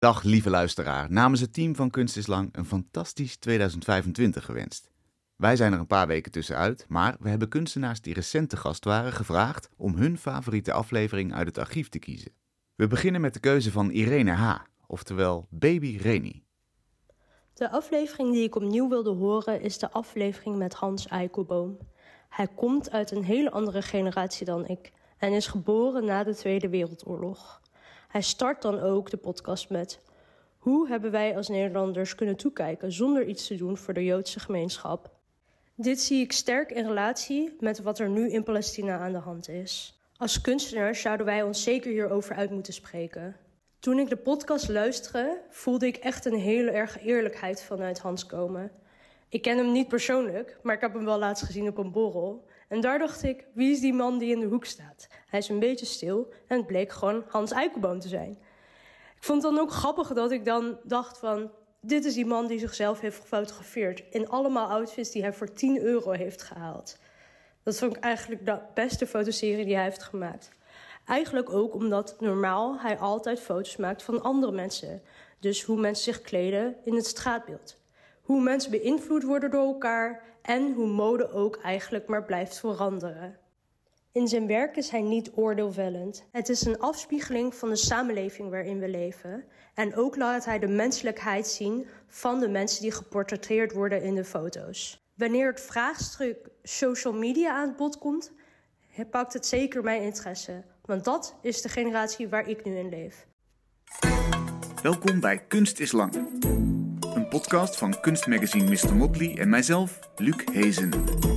Dag lieve luisteraar, namens het team van Kunst is Lang een fantastisch 2025 gewenst. Wij zijn er een paar weken tussenuit, maar we hebben kunstenaars die recent te gast waren gevraagd om hun favoriete aflevering uit het archief te kiezen. We beginnen met de keuze van Irene H., oftewel Baby Reni. De aflevering die ik opnieuw wilde horen is de aflevering met Hans Eikelboom. Hij komt uit een hele andere generatie dan ik en is geboren na de Tweede Wereldoorlog. Hij start dan ook de podcast met: hoe hebben wij als Nederlanders kunnen toekijken zonder iets te doen voor de Joodse gemeenschap? Dit zie ik sterk in relatie met wat er nu in Palestina aan de hand is. Als kunstenaars zouden wij ons zeker hierover uit moeten spreken. Toen ik de podcast luisterde, voelde ik echt een hele erg eerlijkheid vanuit Hans komen. Ik ken hem niet persoonlijk, maar ik heb hem wel laatst gezien op een borrel. En daar dacht ik, wie is die man die in de hoek staat? Hij is een beetje stil en het bleek gewoon Hans Eikelboom te zijn. Ik vond het dan ook grappig dat ik dan dacht van: dit is die man die zichzelf heeft gefotografeerd in allemaal outfits die hij voor €10 heeft gehaald. Dat vond ik eigenlijk de beste fotoserie die hij heeft gemaakt. Eigenlijk ook omdat normaal hij altijd foto's maakt van andere mensen. Dus hoe mensen zich kleden in het straatbeeld. Hoe mensen beïnvloed worden door elkaar en hoe mode ook eigenlijk maar blijft veranderen. In zijn werk is hij niet oordeelvellend. Het is een afspiegeling van de samenleving waarin we leven. En ook laat hij de menselijkheid zien van de mensen die geportretteerd worden in de foto's. Wanneer het vraagstuk social media aan het bod komt, pakt het zeker mijn interesse. Want dat is de generatie waar ik nu in leef. Welkom bij Kunst is Lang. Een podcast van kunstmagazine Mr. Motley en mijzelf, Luc Hezen.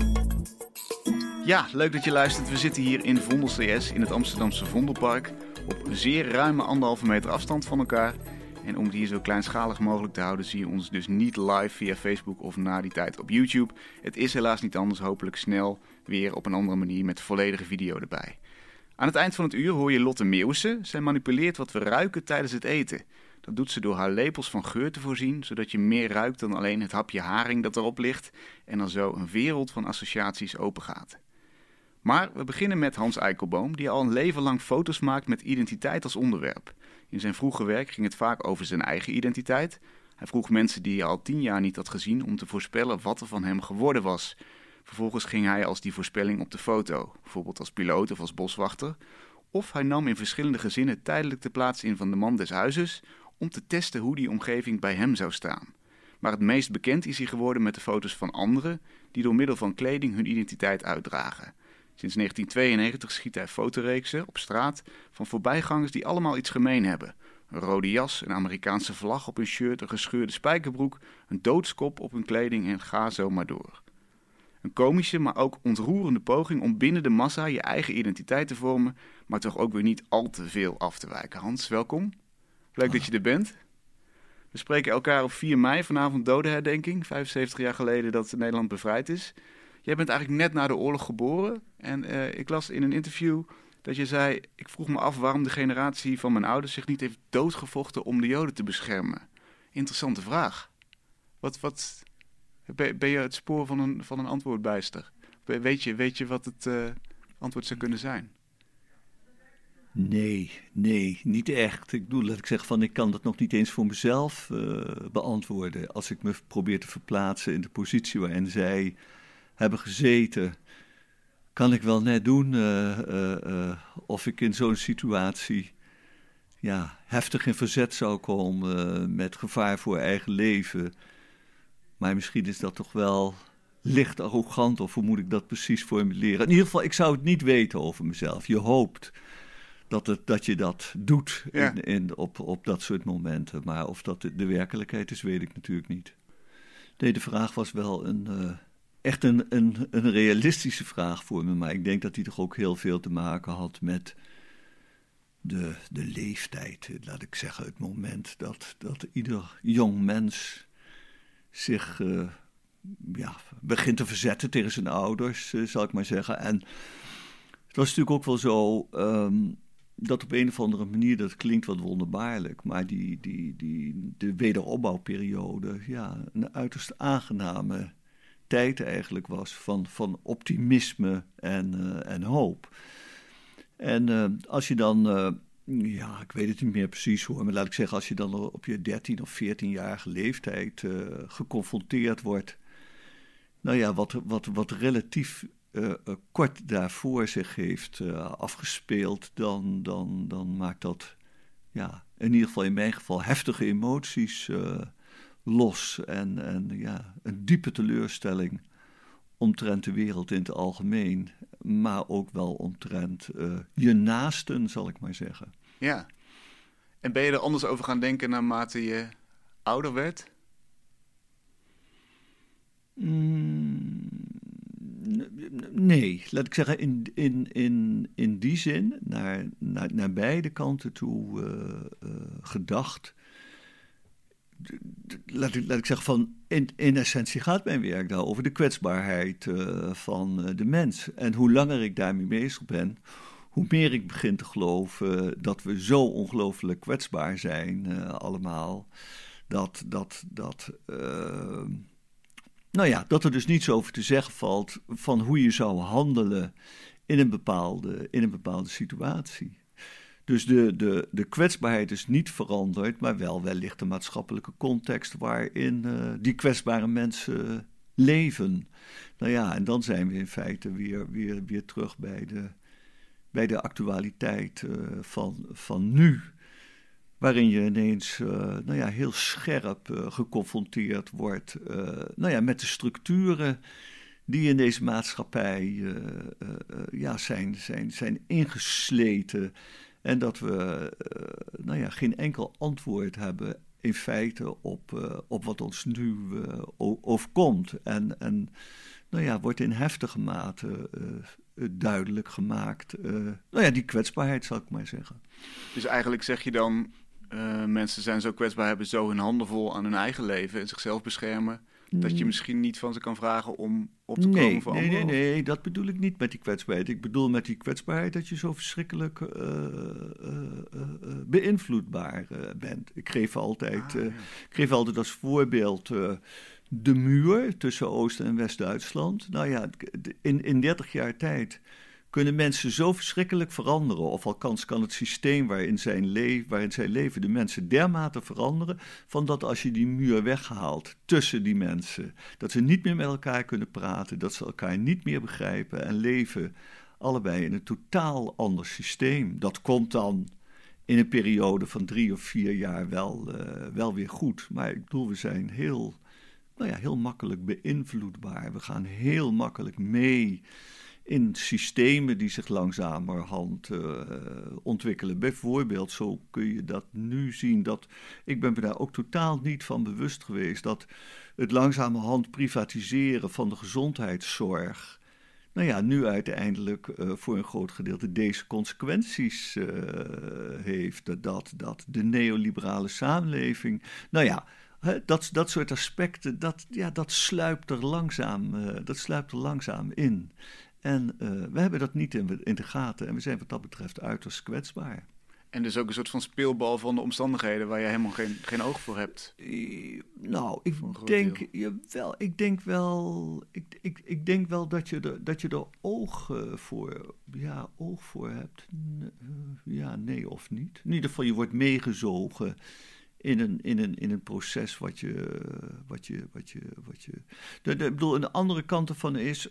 Ja, leuk dat je luistert. We zitten hier in Vondel CS in het Amsterdamse Vondelpark op een zeer ruime 1,5 meter afstand van elkaar. En om het hier zo kleinschalig mogelijk te houden zie je ons dus niet live via Facebook of na die tijd op YouTube. Het is helaas niet anders, hopelijk snel weer op een andere manier met volledige video erbij. Aan het eind van het uur hoor je Lotte Meeuwissen. Zij manipuleert wat we ruiken tijdens het eten. Dat doet ze door haar lepels van geur te voorzien, zodat je meer ruikt dan alleen het hapje haring dat erop ligt en dan zo een wereld van associaties opengaat. Maar we beginnen met Hans Eikelboom, die al een leven lang foto's maakt met identiteit als onderwerp. In zijn vroege werk ging het vaak over zijn eigen identiteit. Hij vroeg mensen die hij al 10 jaar niet had gezien om te voorspellen wat er van hem geworden was. Vervolgens ging hij als die voorspelling op de foto, bijvoorbeeld als piloot of als boswachter. Of hij nam in verschillende gezinnen tijdelijk de plaats in van de man des huizes om te testen hoe die omgeving bij hem zou staan. Maar het meest bekend is hij geworden met de foto's van anderen die door middel van kleding hun identiteit uitdragen. Sinds 1992 schiet hij fotoreeksen op straat van voorbijgangers die allemaal iets gemeen hebben. Een rode jas, een Amerikaanse vlag op hun shirt, een gescheurde spijkerbroek, een doodskop op hun kleding en ga zo maar door. Een komische, maar ook ontroerende poging om binnen de massa je eigen identiteit te vormen, maar toch ook weer niet al te veel af te wijken. Hans, welkom. Leuk dat je er bent. We spreken elkaar op 4 mei, vanavond dodenherdenking, 75 jaar geleden dat Nederland bevrijd is. Jij bent eigenlijk net na de oorlog geboren en ik las in een interview dat je zei: ik vroeg me af waarom de generatie van mijn ouders zich niet heeft doodgevochten om de Joden te beschermen. Interessante vraag. Ben je het spoor van een antwoord bijster? Weet je wat het antwoord zou kunnen zijn? Nee, niet echt. Ik bedoel, laat ik zeggen van, ik kan dat nog niet eens voor mezelf beantwoorden. Als ik me probeer te verplaatsen in de positie waarin zij hebben gezeten, kan ik wel net doen of ik in zo'n situatie heftig in verzet zou komen met gevaar voor eigen leven. Maar misschien is dat toch wel licht arrogant, of hoe moet ik dat precies formuleren? In ieder geval, ik zou het niet weten over mezelf. Je hoopt dat je dat doet op dat soort momenten. Maar of dat de werkelijkheid is, weet ik natuurlijk niet. Nee, de vraag was wel echt een realistische vraag voor me. Maar ik denk dat die toch ook heel veel te maken had met de leeftijd. Laat ik zeggen, het moment dat ieder jong mens zich begint te verzetten tegen zijn ouders, zal ik maar zeggen. En het was natuurlijk ook wel zo dat op een of andere manier, dat klinkt wat wonderbaarlijk, maar de wederopbouwperiode een uiterst aangename tijd eigenlijk was van optimisme en hoop. En als je dan Ja, ik weet het niet meer precies hoor. Maar laat ik zeggen, als je dan op je 13 of 14-jarige leeftijd geconfronteerd wordt. Nou ja, wat relatief kort daarvoor zich heeft afgespeeld, dan maakt dat, ja, in ieder geval in mijn geval, heftige emoties los. En ja, een diepe teleurstelling omtrent de wereld in het algemeen, maar ook wel omtrent je naasten, zal ik maar zeggen. Ja. En ben je er anders over gaan denken naarmate je ouder werd? Nee, laat ik zeggen, in die zin, naar beide kanten toe gedacht. Laat ik zeggen, van in essentie gaat mijn werk daar over de kwetsbaarheid van de mens. En hoe langer ik daarmee bezig ben, hoe meer ik begin te geloven dat we zo ongelooflijk kwetsbaar zijn allemaal. Dat er dus niets over te zeggen valt van hoe je zou handelen in een bepaalde situatie. Dus de kwetsbaarheid is niet veranderd, maar wel wellicht de maatschappelijke context waarin die kwetsbare mensen leven. Nou ja, en dan zijn we in feite weer terug bij de actualiteit van nu. Waarin je ineens heel scherp geconfronteerd wordt met de structuren die in deze maatschappij zijn ingesleten. En dat we geen enkel antwoord hebben in feite op wat ons nu overkomt. En wordt in heftige mate duidelijk gemaakt. Die kwetsbaarheid, zal ik maar zeggen. Dus eigenlijk zeg je dan, mensen zijn zo kwetsbaar, hebben zo hun handen vol aan hun eigen leven en zichzelf beschermen, dat je misschien niet van ze kan vragen om op te komen voor anderen? Nee, dat bedoel ik niet met die kwetsbaarheid. Ik bedoel met die kwetsbaarheid dat je zo verschrikkelijk beïnvloedbaar bent. Ik geef altijd als voorbeeld de muur tussen Oost- en West-Duitsland. Nou ja, in 30 jaar tijd kunnen mensen zo verschrikkelijk veranderen, of althans kan het systeem waarin zij leven de mensen dermate veranderen, van dat als je die muur weghaalt tussen die mensen, dat ze niet meer met elkaar kunnen praten, dat ze elkaar niet meer begrijpen en leven allebei in een totaal ander systeem. Dat komt dan in een periode van 3 of 4 jaar wel weer goed. Maar ik bedoel, we zijn heel makkelijk beïnvloedbaar. We gaan heel makkelijk mee in systemen die zich langzamerhand ontwikkelen. Bijvoorbeeld, zo kun je dat nu zien, ik ben me daar ook totaal niet van bewust geweest, dat het langzamerhand privatiseren van de gezondheidszorg nu uiteindelijk voor een groot gedeelte deze consequenties heeft. Dat de neoliberale samenleving, dat soort aspecten, dat sluipt er langzaam in. En we hebben dat niet in de gaten en we zijn wat dat betreft uiterst kwetsbaar. En dus ook een soort van speelbal van de omstandigheden waar je helemaal geen oog voor hebt. Ik denk wel dat je er oog voor hebt. Nee of niet. In ieder geval, je wordt meegezogen in een proces wat je. Ik bedoel, aan de andere kant ervan is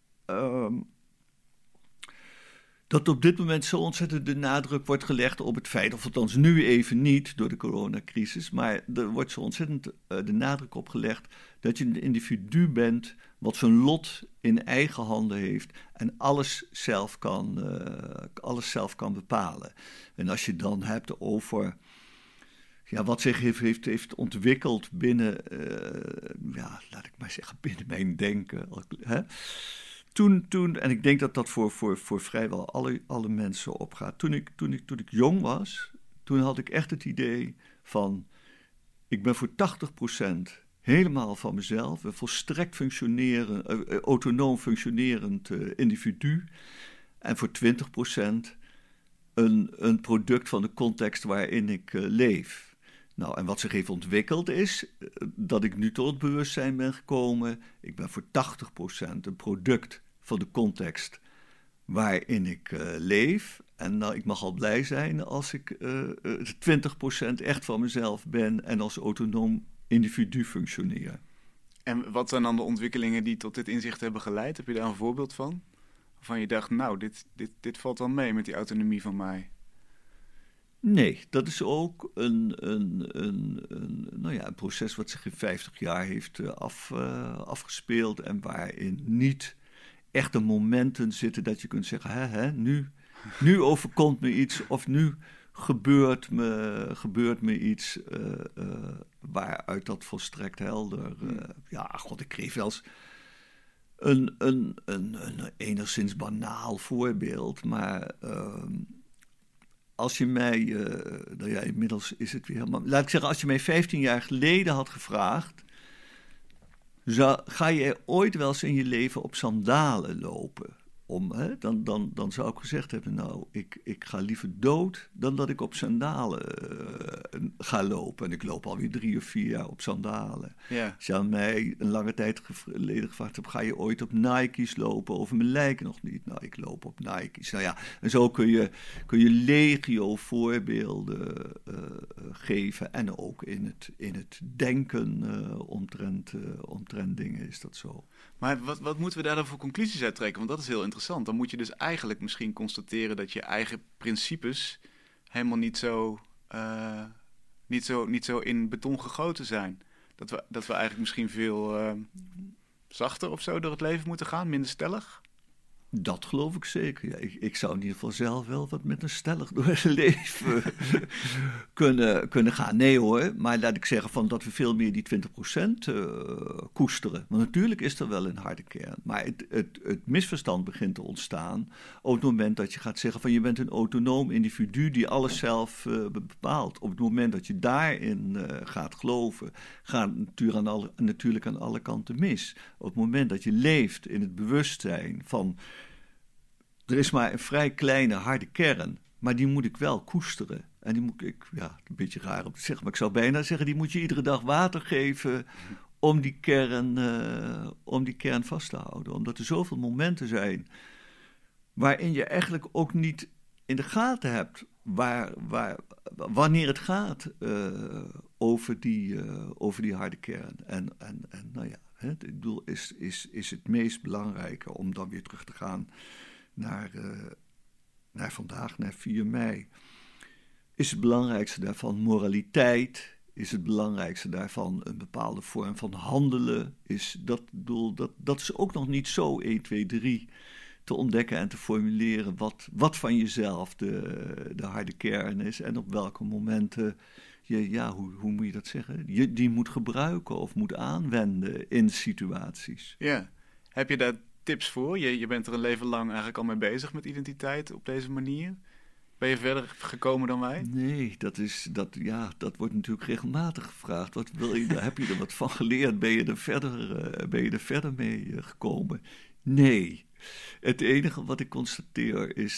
dat op dit moment zo ontzettend de nadruk wordt gelegd op het feit, of althans nu even niet door de coronacrisis, maar er wordt zo ontzettend de nadruk op gelegd dat je een individu bent wat zijn lot in eigen handen heeft en alles zelf kan bepalen. En als je dan hebt over wat zich heeft ontwikkeld binnen, laat ik maar zeggen, binnen mijn denken. Toen, en ik denk dat dat voor vrijwel alle mensen opgaat. Toen ik jong was, toen had ik echt het idee van, ik ben voor 80% helemaal van mezelf, een volstrekt autonoom functionerend individu. En voor 20% een product van de context waarin ik leef. Nou, en wat zich heeft ontwikkeld is dat ik nu tot het bewustzijn ben gekomen, ik ben voor 80% een product van de context waarin ik leef. En nou, ik mag al blij zijn als ik 20% echt van mezelf ben en als autonoom individu functioneer. En wat zijn dan de ontwikkelingen die tot dit inzicht hebben geleid? Heb je daar een voorbeeld van? Waarvan je dacht, nou, dit valt wel mee met die autonomie van mij. Nee, dat is ook een proces wat zich in 50 jaar heeft afgespeeld en waarin niet echte momenten zitten dat je kunt zeggen, nu overkomt me iets of nu gebeurt me iets waaruit dat volstrekt helder. Ik kreeg wel eens een enigszins banaal voorbeeld, maar als je mij, inmiddels is het weer helemaal, laat ik zeggen, als je mij 15 jaar geleden had gevraagd, ga je ooit wel eens in je leven op sandalen lopen? Dan zou ik gezegd hebben, nou, ik ga liever dood dan dat ik op sandalen ga lopen. En ik loop alweer 3 of 4 jaar op sandalen. Ja. Als je aan mij een lange tijd geleden gevraagd hebt, ga je ooit op Nike's lopen? Over mijn lijken nog niet. Nou, ik loop op Nike's. Nou ja, en zo kun je legio voorbeelden geven. En ook in het denken omtrent dingen is dat zo. Maar wat moeten we daar dan voor conclusies uit trekken? Want dat is heel interessant. Dan moet je dus eigenlijk misschien constateren dat je eigen principes helemaal niet zo in beton gegoten zijn. Dat we eigenlijk misschien veel zachter of zo door het leven moeten gaan, minder stellig. Dat geloof ik zeker. Ja, ik zou in ieder geval zelf wel wat met een stellig door het leven kunnen gaan. Nee hoor, maar laat ik zeggen van dat we veel meer die 20% koesteren. Want natuurlijk is er wel een harde kern. Maar het misverstand begint te ontstaan op het moment dat je gaat zeggen van je bent een autonoom individu die alles zelf bepaalt. Op het moment dat je daarin gaat geloven, gaat het natuurlijk aan alle kanten mis. Op het moment dat je leeft in het bewustzijn van er is maar een vrij kleine harde kern, maar die moet ik wel koesteren. En die moet ik, een beetje raar om te zeggen, maar ik zou bijna zeggen, die moet je iedere dag water geven om die kern vast te houden. Omdat er zoveel momenten zijn waarin je eigenlijk ook niet in de gaten hebt wanneer het gaat over die harde kern. En nou ja, ik bedoel, is het meest belangrijke om dan weer terug te gaan naar vandaag, naar 4 mei. Is het belangrijkste daarvan moraliteit? Is het belangrijkste daarvan een bepaalde vorm van handelen? Dat is ook nog niet zo 1, 2, 3 te ontdekken en te formuleren wat van jezelf de harde kern is en op welke momenten hoe moet je dat zeggen? Je die moet gebruiken of moet aanwenden in situaties. Ja. Heb je daar tips voor? Je bent er een leven lang eigenlijk al mee bezig met identiteit op deze manier. Ben je verder gekomen dan wij? Nee, dat wordt natuurlijk regelmatig gevraagd. Wat wil je? Heb je er wat van geleerd? Ben je er verder mee gekomen? Nee. Het enige wat ik constateer is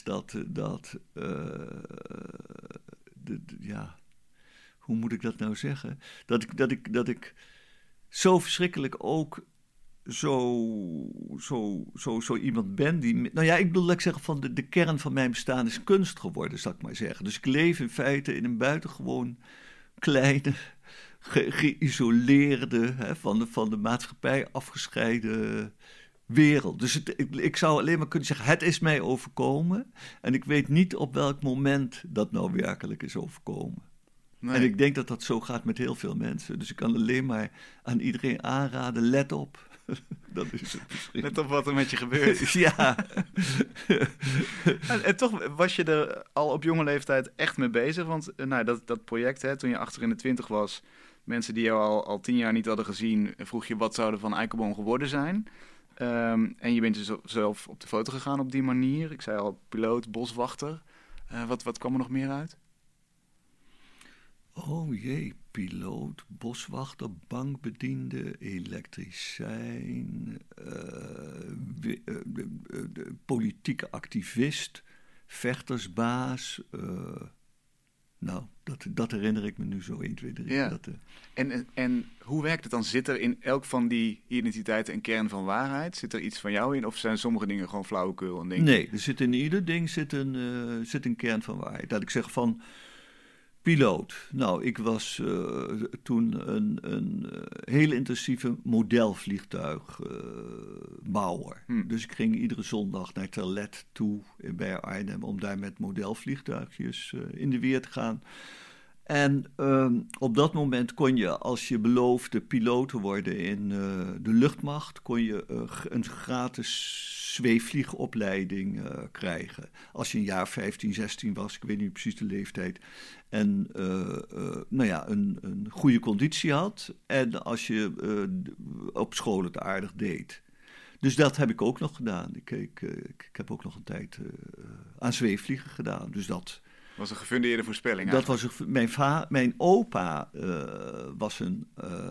hoe moet ik dat nou zeggen? Dat ik zo verschrikkelijk ook zo iemand ben die... Nou ja, ik bedoel, laat ik zeggen, van de kern van mijn bestaan is kunst geworden, zal ik maar zeggen. Dus ik leef in feite in een buitengewoon kleine, geïsoleerde, van de maatschappij afgescheiden wereld. Dus ik zou alleen maar kunnen zeggen, het is mij overkomen. En ik weet niet op welk moment dat nou werkelijk is overkomen. Nee. En ik denk dat dat zo gaat met heel veel mensen. Dus ik kan alleen maar aan iedereen aanraden, let op. Dat is het misschien. Let op wat er met je gebeurt. Ja. En toch was je er al op jonge leeftijd echt mee bezig. Want dat project, toen je achter in de 20 was, mensen die jou al 10 jaar niet hadden gezien, vroeg je wat zou er van Eikelboom geworden zijn. En je bent dus zelf op de foto gegaan op die manier. Ik zei al, piloot, boswachter. Wat kwam er nog meer uit? Oh jee, piloot, boswachter, bankbediende, elektricijn, politieke activist, vechtersbaas, Nou, dat herinner ik me nu zo 1, 2, 3. Ja. En hoe werkt het dan? Zit er in elk van die identiteiten een kern van waarheid? Zit er iets van jou in? Of zijn sommige dingen gewoon flauwekul? En dingen? Nee, er zit in ieder ding zit een kern van waarheid. Dat ik zeg van piloot. Nou, ik was toen een heel intensieve modelvliegtuigbouwer. Dus ik ging iedere zondag naar Terlet toe bij Arnhem om daar met modelvliegtuigjes in de weer te gaan. En op dat moment kon je, als je beloofde piloot te worden in de luchtmacht, kon je een gratis zweefvliegopleiding krijgen. Als je een jaar 15, 16 was, ik weet niet precies de leeftijd, en een goede conditie had en als je op school het aardig deed. Dus dat heb ik ook nog gedaan. Ik heb ook nog een tijd aan zweefvliegen gedaan, dus dat was een gefundeerde voorspelling. Dat was mijn opa was een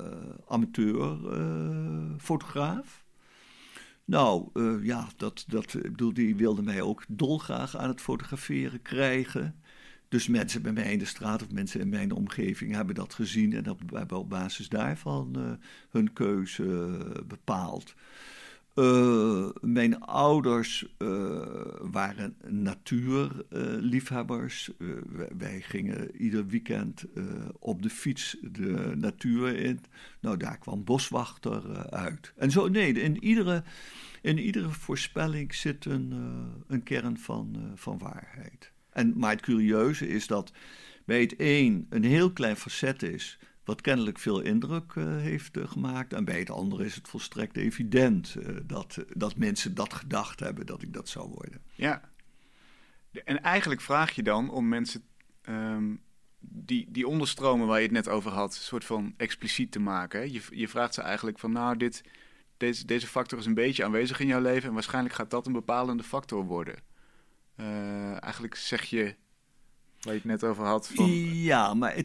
amateurfotograaf. Nou, die wilde mij ook dolgraag aan het fotograferen krijgen. Dus mensen bij mij in de straat of mensen in mijn omgeving hebben dat gezien en hebben op basis daarvan hun keuze bepaald. Mijn ouders waren natuurliefhebbers. Wij gingen ieder weekend op de fiets de natuur in. Nou, daar kwam boswachter uit. En zo, nee, in iedere voorspelling zit een kern van waarheid. Maar het curieuze is dat bij het een heel klein facet is, wat kennelijk veel indruk heeft gemaakt. En bij het andere is het volstrekt evident dat mensen dat gedacht hebben, dat ik dat zou worden. Ja. En eigenlijk vraag je dan om mensen die onderstromen waar je het net over had, een soort van expliciet te maken. Hè? Je vraagt ze eigenlijk van, nou, deze factor is een beetje aanwezig in jouw leven en waarschijnlijk gaat dat een bepalende factor worden. Eigenlijk zeg je, waar je het net over had. Van, ja, maar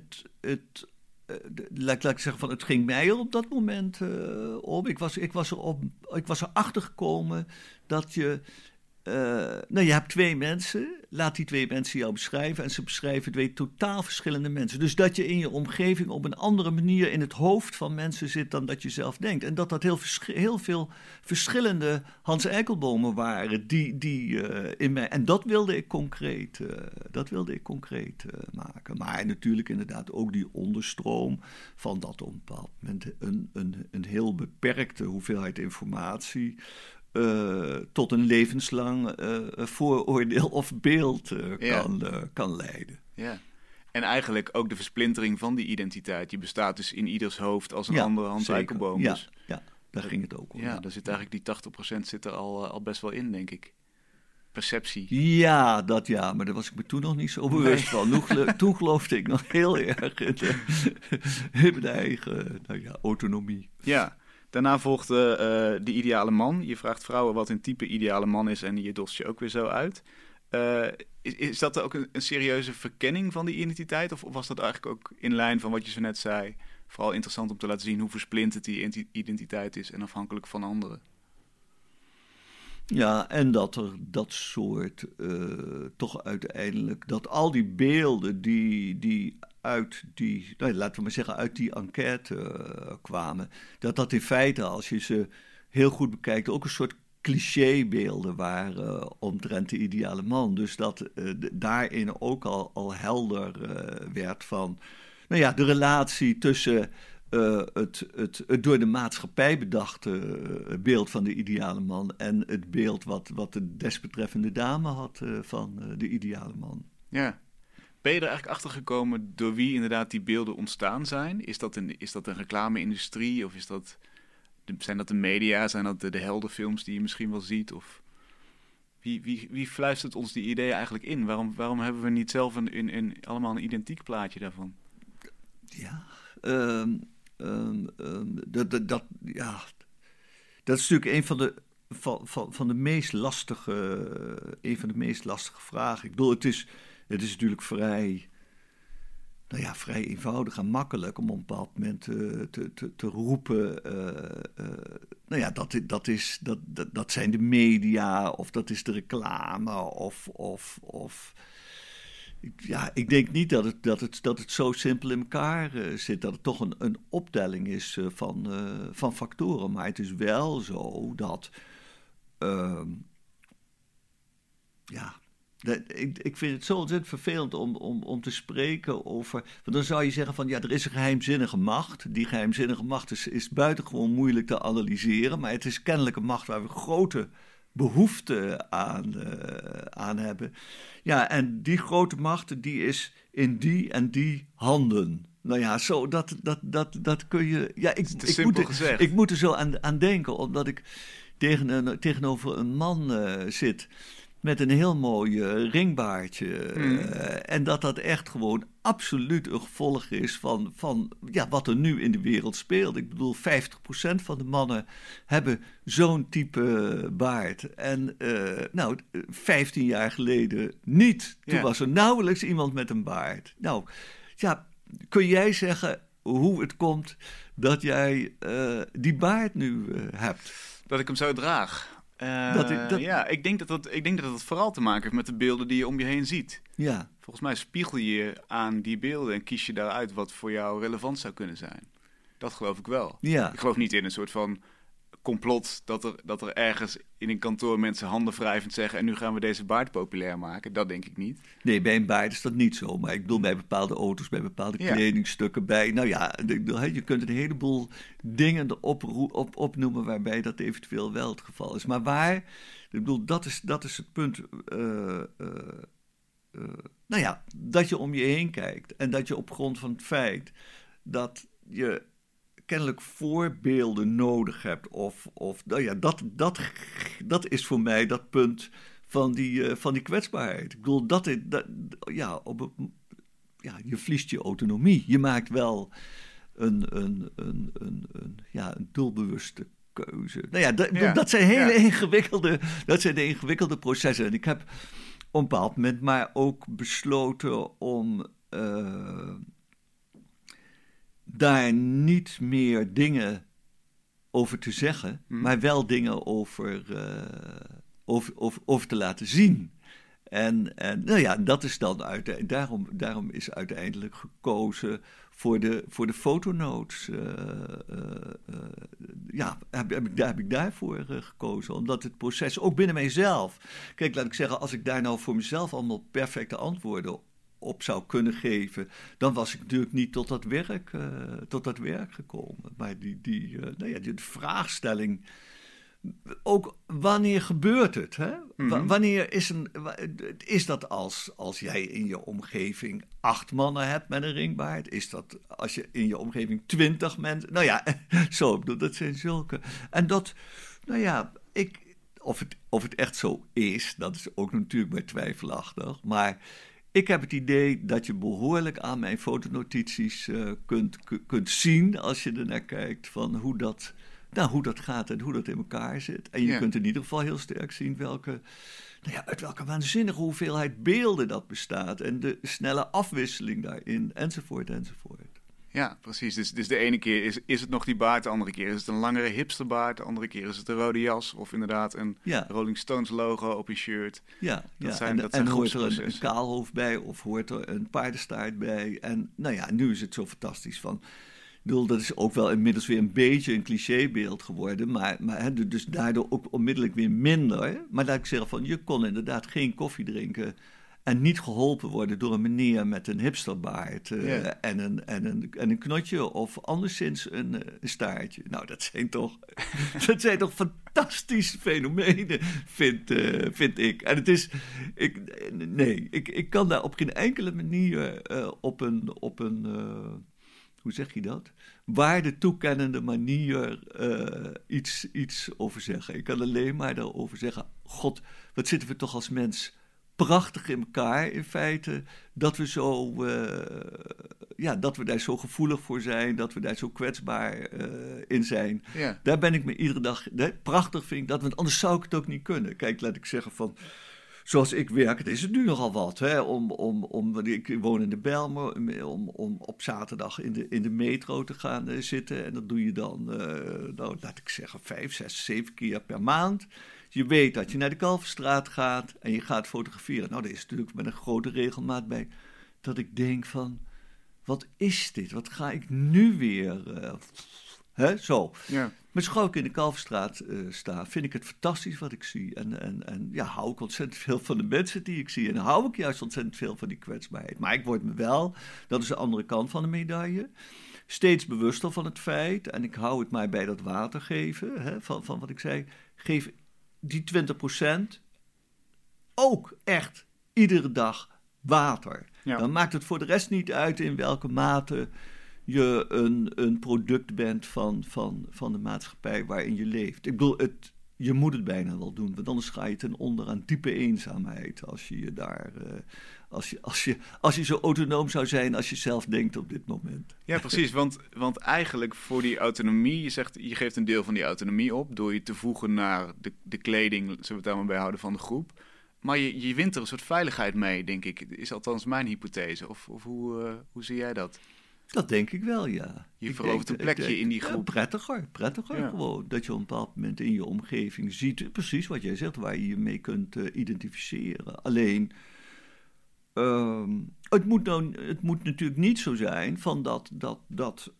laat ik zeggen van, het ging mij op dat moment om. Ik was erachter gekomen dat je hebt 2 mensen. Laat die 2 mensen jou beschrijven. En ze beschrijven 2 totaal verschillende mensen. Dus dat je in je omgeving op een andere manier in het hoofd van mensen zit dan dat je zelf denkt. En dat heel veel verschillende Hans Eikelbomen waren die in mij. En dat wilde ik concreet maken. Maar natuurlijk inderdaad ook die onderstroom van dat op een bepaald moment een heel beperkte hoeveelheid informatie tot een levenslang vooroordeel of beeld kan leiden. Ja. En eigenlijk ook de versplintering van die identiteit. Die bestaat dus in ieders hoofd als een andere Hans Eikelboom. Ja, daar ging het ook om. Ja, daar zit eigenlijk die 80% zit er al best wel in, denk ik. Perceptie. Ja, maar daar was ik me toen nog niet zo bewust van. Toen geloofde ik nog heel erg in mijn eigen autonomie. Ja. Daarna volgt de ideale man. Je vraagt vrouwen wat een type ideale man is en je dost je ook weer zo uit. Is dat ook een serieuze verkenning van die identiteit? Of was dat eigenlijk ook in lijn van wat je zo net zei? Vooral interessant om te laten zien hoe versplinterd die identiteit is en afhankelijk van anderen. Ja, en dat er dat soort toch uiteindelijk, dat al die beelden die uit die, laten we maar zeggen, uit die enquête kwamen, dat in feite, als je ze heel goed bekijkt, ook een soort clichébeelden waren omtrent de ideale man. Dus dat daarin ook al helder werd van, de relatie tussen het door de maatschappij bedachte beeld van de ideale man en het beeld wat de desbetreffende dame had van de ideale man. Ja. Ben je er eigenlijk achter gekomen door wie inderdaad die beelden ontstaan zijn? Is dat een reclame-industrie of zijn dat de media? Zijn dat de heldenfilms die je misschien wel ziet? Of wie fluistert ons die ideeën eigenlijk in? Waarom hebben we niet zelf allemaal een identiek plaatje daarvan? Ja, dat is natuurlijk een van de meest lastige vragen. Ik bedoel, het is natuurlijk vrij eenvoudig en makkelijk om op een bepaald moment te roepen. Dat zijn de media of dat is de reclame of Ik denk niet dat het zo simpel in elkaar zit. Dat het toch een optelling is van factoren. Maar het is wel zo dat... Ik vind het zo ontzettend vervelend om te spreken over... Want dan zou je zeggen van, er is een geheimzinnige macht. Die geheimzinnige macht is buitengewoon moeilijk te analyseren. Maar het is kennelijk een macht waar we grote behoefte aan hebben. Ja, en die grote macht, die is in die en die handen. Nou ja, zo, dat kun je... Ja, ik moet er zo aan denken, omdat ik tegenover een man zit... met een heel mooi ringbaardje. En dat echt gewoon absoluut een gevolg is van wat er nu in de wereld speelt. Ik bedoel, 50% van de mannen hebben zo'n type baard. En 15 jaar geleden niet. Toen was er nauwelijks iemand met een baard. Nou, kun jij zeggen hoe het komt dat jij die baard nu hebt? Dat ik hem zo draag. Ik denk dat het vooral te maken heeft met de beelden die je om je heen ziet. Ja. Volgens mij spiegel je aan die beelden en kies je daaruit wat voor jou relevant zou kunnen zijn. Dat geloof ik wel. Ja. Ik geloof niet in een soort van complot dat er ergens in een kantoor mensen handen wrijvend zeggen... en nu gaan we deze baard populair maken. Dat denk ik niet. Nee, bij een baard is dat niet zo. Maar ik bedoel bij bepaalde auto's, bij bepaalde kledingstukken, bij... Nou ja, je kunt een heleboel dingen opnoemen waarbij dat eventueel wel het geval is. Maar waar... Ik bedoel, dat is het punt... dat je om je heen kijkt en dat je op grond van het feit dat je kennelijk voorbeelden nodig hebt dat is voor mij dat punt van die kwetsbaarheid. Ik bedoel, je verliest je autonomie. Je maakt wel een doelbewuste keuze. Dat zijn hele ingewikkelde processen. En ik heb op een bepaald moment maar ook besloten om daar niet meer dingen over te zeggen, maar wel dingen over te laten zien. En dat is dan daarom is uiteindelijk gekozen voor de fotonotes. Heb ik daarvoor gekozen, omdat het proces, ook binnen mijzelf... Kijk, laat ik zeggen, als ik daar nou voor mezelf allemaal perfecte antwoorden op zou kunnen geven, dan was ik natuurlijk niet tot dat werk gekomen. Maar de vraagstelling, ook wanneer gebeurt het? Hè? Wanneer is dat als jij in je omgeving 8 mannen hebt met een ringbaard? Is dat als je in je omgeving 20 mensen... dat zijn zulke... En dat, of het echt zo is, dat is ook natuurlijk maar twijfelachtig, maar... Ik heb het idee dat je behoorlijk aan mijn fotonotities kunt zien, als je ernaar kijkt, van hoe dat gaat en hoe dat in elkaar zit. En je kunt in ieder geval heel sterk zien uit welke waanzinnige hoeveelheid beelden dat bestaat. En de snelle afwisseling daarin, enzovoort. Ja, precies. Dus de ene keer is het nog die baard, de andere keer is het een langere hipsterbaard, de andere keer is het een rode jas of inderdaad een Rolling Stones logo op een shirt. En hoort er een kaalhoofd bij of hoort er een paardenstaart bij. En nu is het zo fantastisch van... Ik bedoel, dat is ook wel inmiddels weer een beetje een clichébeeld geworden, maar dus daardoor ook onmiddellijk weer minder. Maar laat ik zeggen van, je kon inderdaad geen koffie drinken en niet geholpen worden door een meneer met een hipsterbaard en een knotje of anderszins een staartje. Nou, dat zijn toch fantastische fenomenen, vind ik. En het is... Ik kan daar op geen enkele manier op een hoe zeg je dat? Waarde toekennende manier iets over zeggen. Ik kan alleen maar daarover zeggen, God, wat zitten we toch als mens prachtig in elkaar in feite, dat we zo, dat we daar zo gevoelig voor zijn, dat we daar zo kwetsbaar in zijn. Ja. Daar ben ik me iedere dag, prachtig vind ik dat, want anders zou ik het ook niet kunnen. Kijk, laat ik zeggen van, zoals ik werk, het is het nu nogal wat. Hè, ik woon in de Bijlmer, om op zaterdag in de metro te gaan zitten. En dat doe je dan, laat ik zeggen, 5, 6, 7 keer per maand. Je weet dat je naar de Kalverstraat gaat en je gaat fotograferen. Nou, er is natuurlijk met een grote regelmaat bij dat ik denk van, wat is dit? Wat ga ik nu weer... zo. Ja. Maar zo gauw ik in de Kalverstraat sta, vind ik het fantastisch wat ik zie. En hou ik ontzettend veel van de mensen die ik zie. En hou ik juist ontzettend veel van die kwetsbaarheid. Maar ik word me wel, dat is de andere kant van de medaille, steeds bewuster van het feit. En ik hou het maar bij dat water geven, van wat ik zei. Geef die 20% ook echt iedere dag water. Ja. Dan maakt het voor de rest niet uit in welke mate je een product bent van de maatschappij waarin je leeft. Ik bedoel, je moet het bijna wel doen, want anders ga je ten onder aan diepe eenzaamheid als je je daar... Als je zo autonoom zou zijn als je zelf denkt op dit moment. Ja, precies. Want eigenlijk voor die autonomie, je zegt, je geeft een deel van die autonomie op door je te voegen naar de kleding, zullen we het daar maar bij houden, van de groep. Maar je wint er een soort veiligheid mee, denk ik. Is althans mijn hypothese. Of hoe zie jij dat? Dat denk ik wel, ja. Je verovert een plekje in die groep. Prettiger ja. Gewoon. Dat je op een bepaald moment in je omgeving ziet, precies wat jij zegt, waar je je mee kunt identificeren. Alleen, het moet natuurlijk niet zo zijn van dat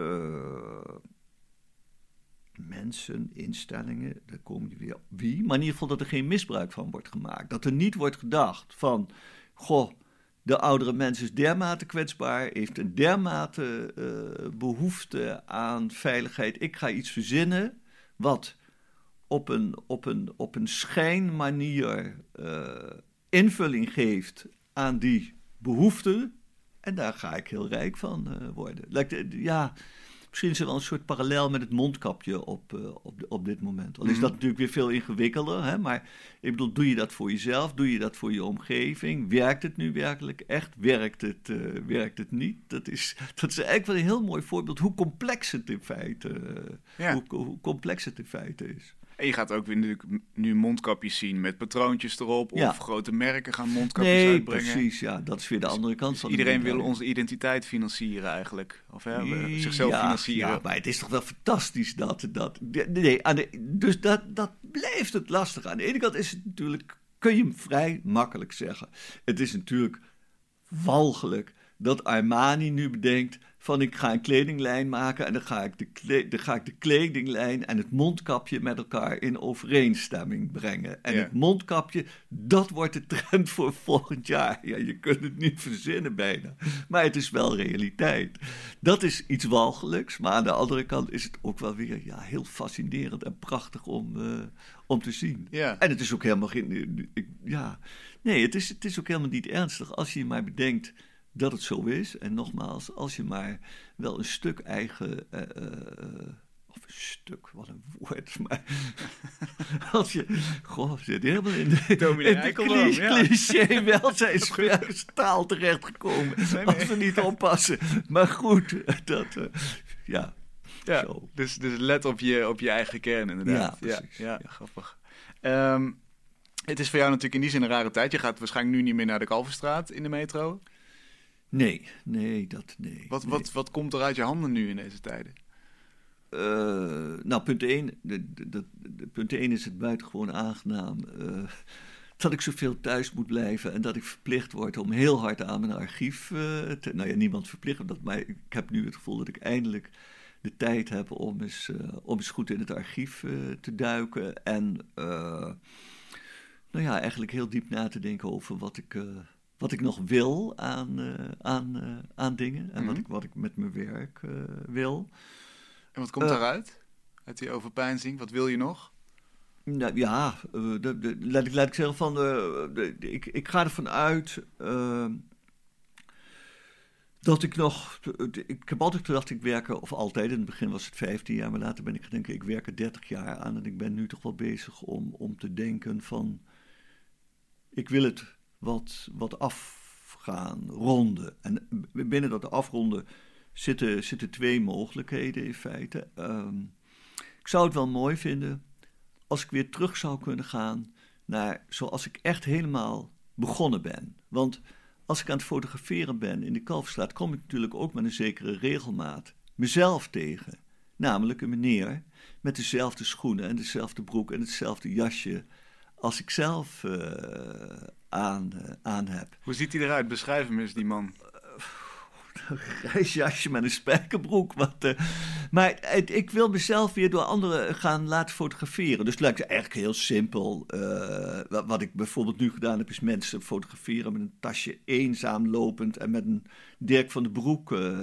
mensen, instellingen, daar kom je weer op wie, maar in ieder geval dat er geen misbruik van wordt gemaakt. Dat er niet wordt gedacht van, goh, de oudere mens is dermate kwetsbaar, heeft een dermate behoefte aan veiligheid. Ik ga iets verzinnen wat op een schijnmanier invulling geeft aan die behoefte. En daar ga ik heel rijk van worden. Misschien is er wel een soort parallel met het mondkapje op dit moment. Al is dat natuurlijk weer veel ingewikkelder. Hè? Maar ik bedoel, doe je dat voor jezelf? Doe je dat voor je omgeving? Werkt het nu werkelijk echt? Werkt het niet? Dat is eigenlijk wel een heel mooi voorbeeld hoe complex het in feite is. En je gaat ook weer natuurlijk nu mondkapjes zien met patroontjes erop. Of grote merken gaan mondkapjes uitbrengen. Nee, precies. Ja, dat is weer de andere kant van iedereen wil onze identiteit financieren eigenlijk. Of zichzelf financieren. Ja, maar het is toch wel fantastisch dus dat blijft het lastig. Aan de ene kant is het natuurlijk, kun je hem vrij makkelijk zeggen. Het is natuurlijk walgelijk dat Armani nu bedenkt van ik ga een kledinglijn maken en dan ga ik de kledinglijn en het mondkapje met elkaar in overeenstemming brengen. En het mondkapje, dat wordt de trend voor volgend jaar. Ja, je kunt het niet verzinnen bijna. Maar het is wel realiteit. Dat is iets walgelijks, maar aan de andere kant is het ook wel weer heel fascinerend en prachtig om te zien. Ja. En het is ook helemaal geen... het is ook helemaal niet ernstig als je maar bedenkt dat het zo is. En nogmaals, als je maar wel een stuk eigen... of een stuk, wat een woord. Maar als je... Goh, zit helemaal in de cliché welzijnstaal terechtgekomen. Nee. Als we niet oppassen. Maar goed, Ja, zo. Dus let op je eigen kern inderdaad. Ja, precies. Ja, grappig. Het is voor jou natuurlijk in die zin een rare tijd. Je gaat waarschijnlijk nu niet meer naar de Kalverstraat in de metro. Nee. Wat komt er uit je handen nu in deze tijden? Punt 1. Punt 1 is het buitengewoon aangenaam dat ik zoveel thuis moet blijven en dat ik verplicht word om heel hard aan mijn archief niemand verplicht dat, maar ik heb nu het gevoel dat ik eindelijk de tijd heb om eens goed in het archief te duiken en eigenlijk heel diep na te denken over wat ik nog wil aan dingen en wat ik met mijn werk wil. En wat komt daaruit? Uit die overpeinzing? Wat wil je nog? Laat ik zeggen van... Ik ga ervan uit dat ik nog... Ik heb altijd gedacht, ik werk... Of altijd, in het begin was het 15 jaar... Maar later ben ik gedacht, ik werk er 30 jaar aan... En ik ben nu toch wel bezig om te denken van... Ik wil het wat af gaan ronden. En binnen dat afronden zitten 2 mogelijkheden in feite. Ik zou het wel mooi vinden als ik weer terug zou kunnen gaan naar zoals ik echt helemaal begonnen ben. Want als ik aan het fotograferen ben in de Kalverstraat, kom ik natuurlijk ook met een zekere regelmaat mezelf tegen. Namelijk een meneer met dezelfde schoenen en dezelfde broek en hetzelfde jasje als ik zelf aan heb. Hoe ziet hij eruit? Beschrijf hem eens, die man. Een grijs jasje met een spijkerbroek. Maar ik wil mezelf weer door anderen gaan laten fotograferen. Dus het lijkt eigenlijk heel simpel. Wat ik bijvoorbeeld nu gedaan heb, is mensen fotograferen met een tasje eenzaam lopend en met een Dirk van den Broek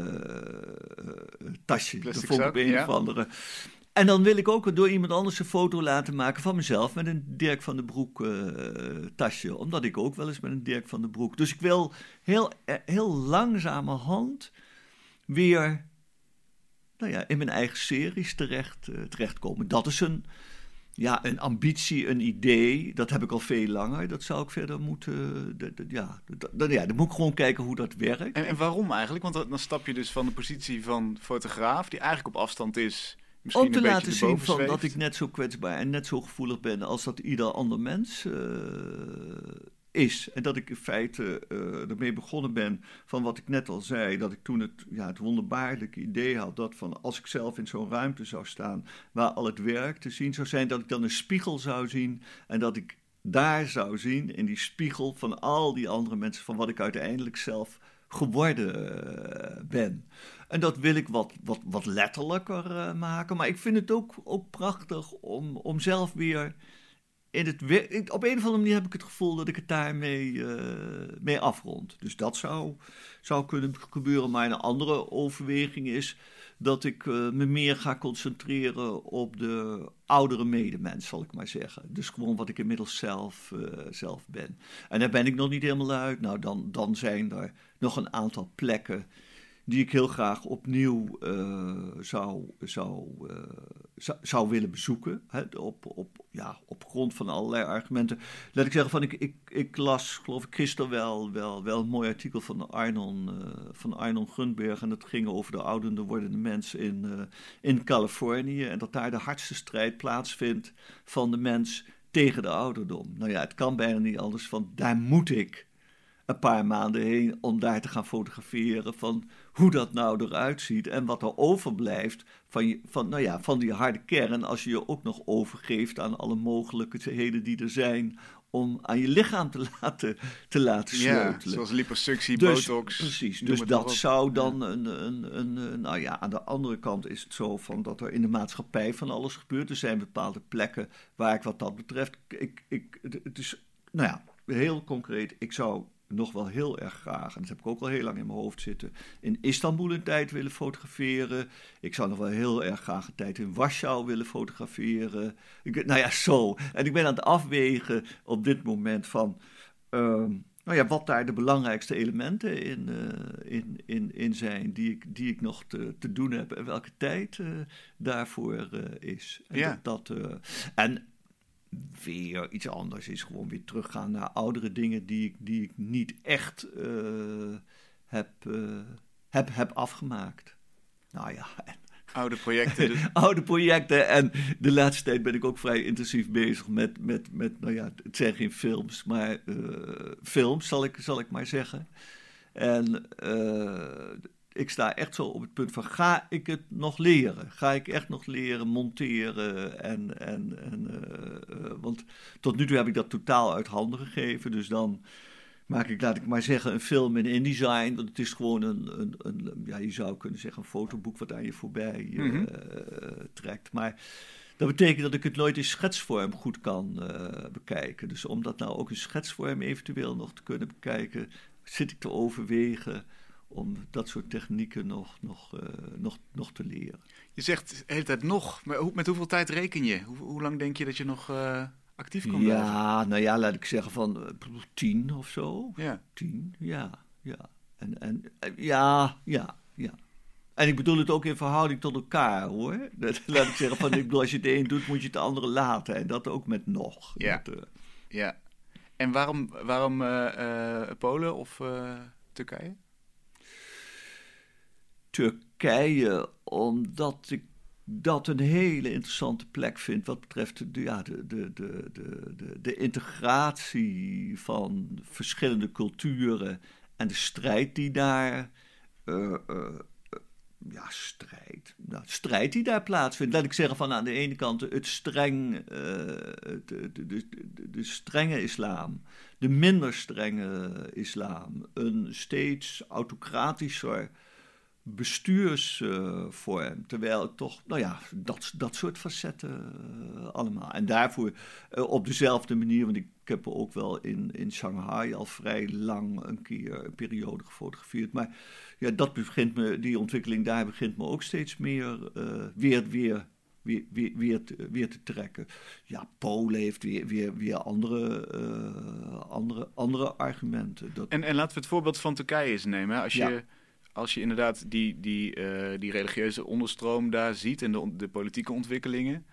tasje. Plastic Bijvoorbeeld zak, een ja. of andere. En dan wil ik ook door iemand anders een foto laten maken van mezelf met een Dirk van den Broek tasje. Omdat ik ook wel eens met een Dirk van den Broek. Dus ik wil heel langzamerhand weer in mijn eigen series terechtkomen. Dat is een ambitie, een idee. Dat heb ik al veel langer. Dat zou ik verder moeten... Dan moet ik gewoon kijken hoe dat werkt. En waarom eigenlijk? Want dan stap je dus van de positie van fotograaf, die eigenlijk op afstand is... Misschien Om te een laten beetje zien erboven dat zweeft. ik net zo kwetsbaar en net zo gevoelig ben als dat ieder ander mens is. En dat ik in feite ermee begonnen ben van wat ik net al zei. Dat ik toen het wonderbaarlijke idee had dat van als ik zelf in zo'n ruimte zou staan waar al het werk te zien zou zijn, dat ik dan een spiegel zou zien en dat ik daar zou zien in die spiegel van al die andere mensen van wat ik uiteindelijk zelf geworden ben. En dat wil ik wat letterlijker maken. Maar ik vind het ook prachtig om zelf weer in het werk... Op een of andere manier heb ik het gevoel dat ik het daarmee mee afrond. Dus dat zou kunnen gebeuren. Maar een andere overweging is dat ik me meer ga concentreren op de oudere medemens, zal ik maar zeggen. Dus gewoon wat ik inmiddels zelf ben. En daar ben ik nog niet helemaal uit. Nou, dan zijn er nog een aantal plekken die ik heel graag opnieuw zou willen bezoeken. Hè, op grond van allerlei argumenten. Laat ik zeggen, ik las, geloof ik, gisteren wel een mooi artikel van Arnon Gunberg. En dat ging over de oudender wordende mens in Californië. En dat daar de hardste strijd plaatsvindt van de mens tegen de ouderdom. Nou ja, het kan bijna niet anders van, daar moet ik een paar maanden heen om daar te gaan fotograferen van hoe dat nou eruit ziet en wat er overblijft van die harde kern als je je ook nog overgeeft aan alle mogelijkheden die er zijn om aan je lichaam te laten sleutelen. Ja, zoals liposuctie, dus, botox. Precies, dus dat zou dan aan de andere kant is het zo van dat er in de maatschappij van alles gebeurt. Er zijn bepaalde plekken waar ik wat dat betreft, het is, heel concreet, ik zou nog wel heel erg graag, en dat heb ik ook al heel lang in mijn hoofd zitten, in Istanbul een tijd willen fotograferen. Ik zou nog wel heel erg graag een tijd in Warschau willen fotograferen. Zo. En ik ben aan het afwegen op dit moment van wat daar de belangrijkste elementen in zijn die ik nog te doen heb en welke tijd daarvoor is. En en weer iets anders is gewoon weer teruggaan naar oudere dingen die ik niet echt heb afgemaakt. Nou ja. Oude projecten. Dus. Oude projecten. En de laatste tijd ben ik ook vrij intensief bezig met het zijn geen films, maar films zal ik maar zeggen. En ik sta echt zo op het punt van, ga ik het nog leren? Ga ik echt nog leren monteren? Want tot nu toe heb ik dat totaal uit handen gegeven. Dus dan maak ik, laat ik maar zeggen, een film in InDesign. Want het is gewoon je zou kunnen zeggen, een fotoboek wat aan je voorbij trekt. Maar dat betekent dat ik het nooit in schetsvorm goed kan bekijken. Dus om dat nou ook in schetsvorm eventueel nog te kunnen bekijken, zit ik te overwegen om dat soort technieken nog te leren. Je zegt de hele tijd nog, maar met hoeveel tijd reken je? Hoe lang denk je dat je nog actief kan blijven? Ja, laat ik zeggen van 10 of zo. Ja. 10, ja. Ja. En ik bedoel het ook in verhouding tot elkaar, hoor. Laat ik zeggen van, als je het een doet, moet je het andere laten. En dat ook met nog. Ja. Ja. En waarom Polen of Turkije? Turkije, omdat ik dat een hele interessante plek vindt wat betreft de integratie van verschillende culturen en de strijd die daar strijd die daar plaatsvindt. Laat ik zeggen van aan de ene kant de strenge islam, de minder strenge islam, een steeds autocratischer bestuursvorm, terwijl het toch, dat soort facetten allemaal. En daarvoor op dezelfde manier, want ik heb ook wel in Shanghai al vrij lang een keer een periode gefotografeerd, maar ja, die ontwikkeling daar begint me ook steeds meer weer te trekken. Ja, Polen heeft weer andere argumenten. En laten we het voorbeeld van Turkije eens nemen. Als je inderdaad die religieuze onderstroom daar ziet en de politieke ontwikkelingen,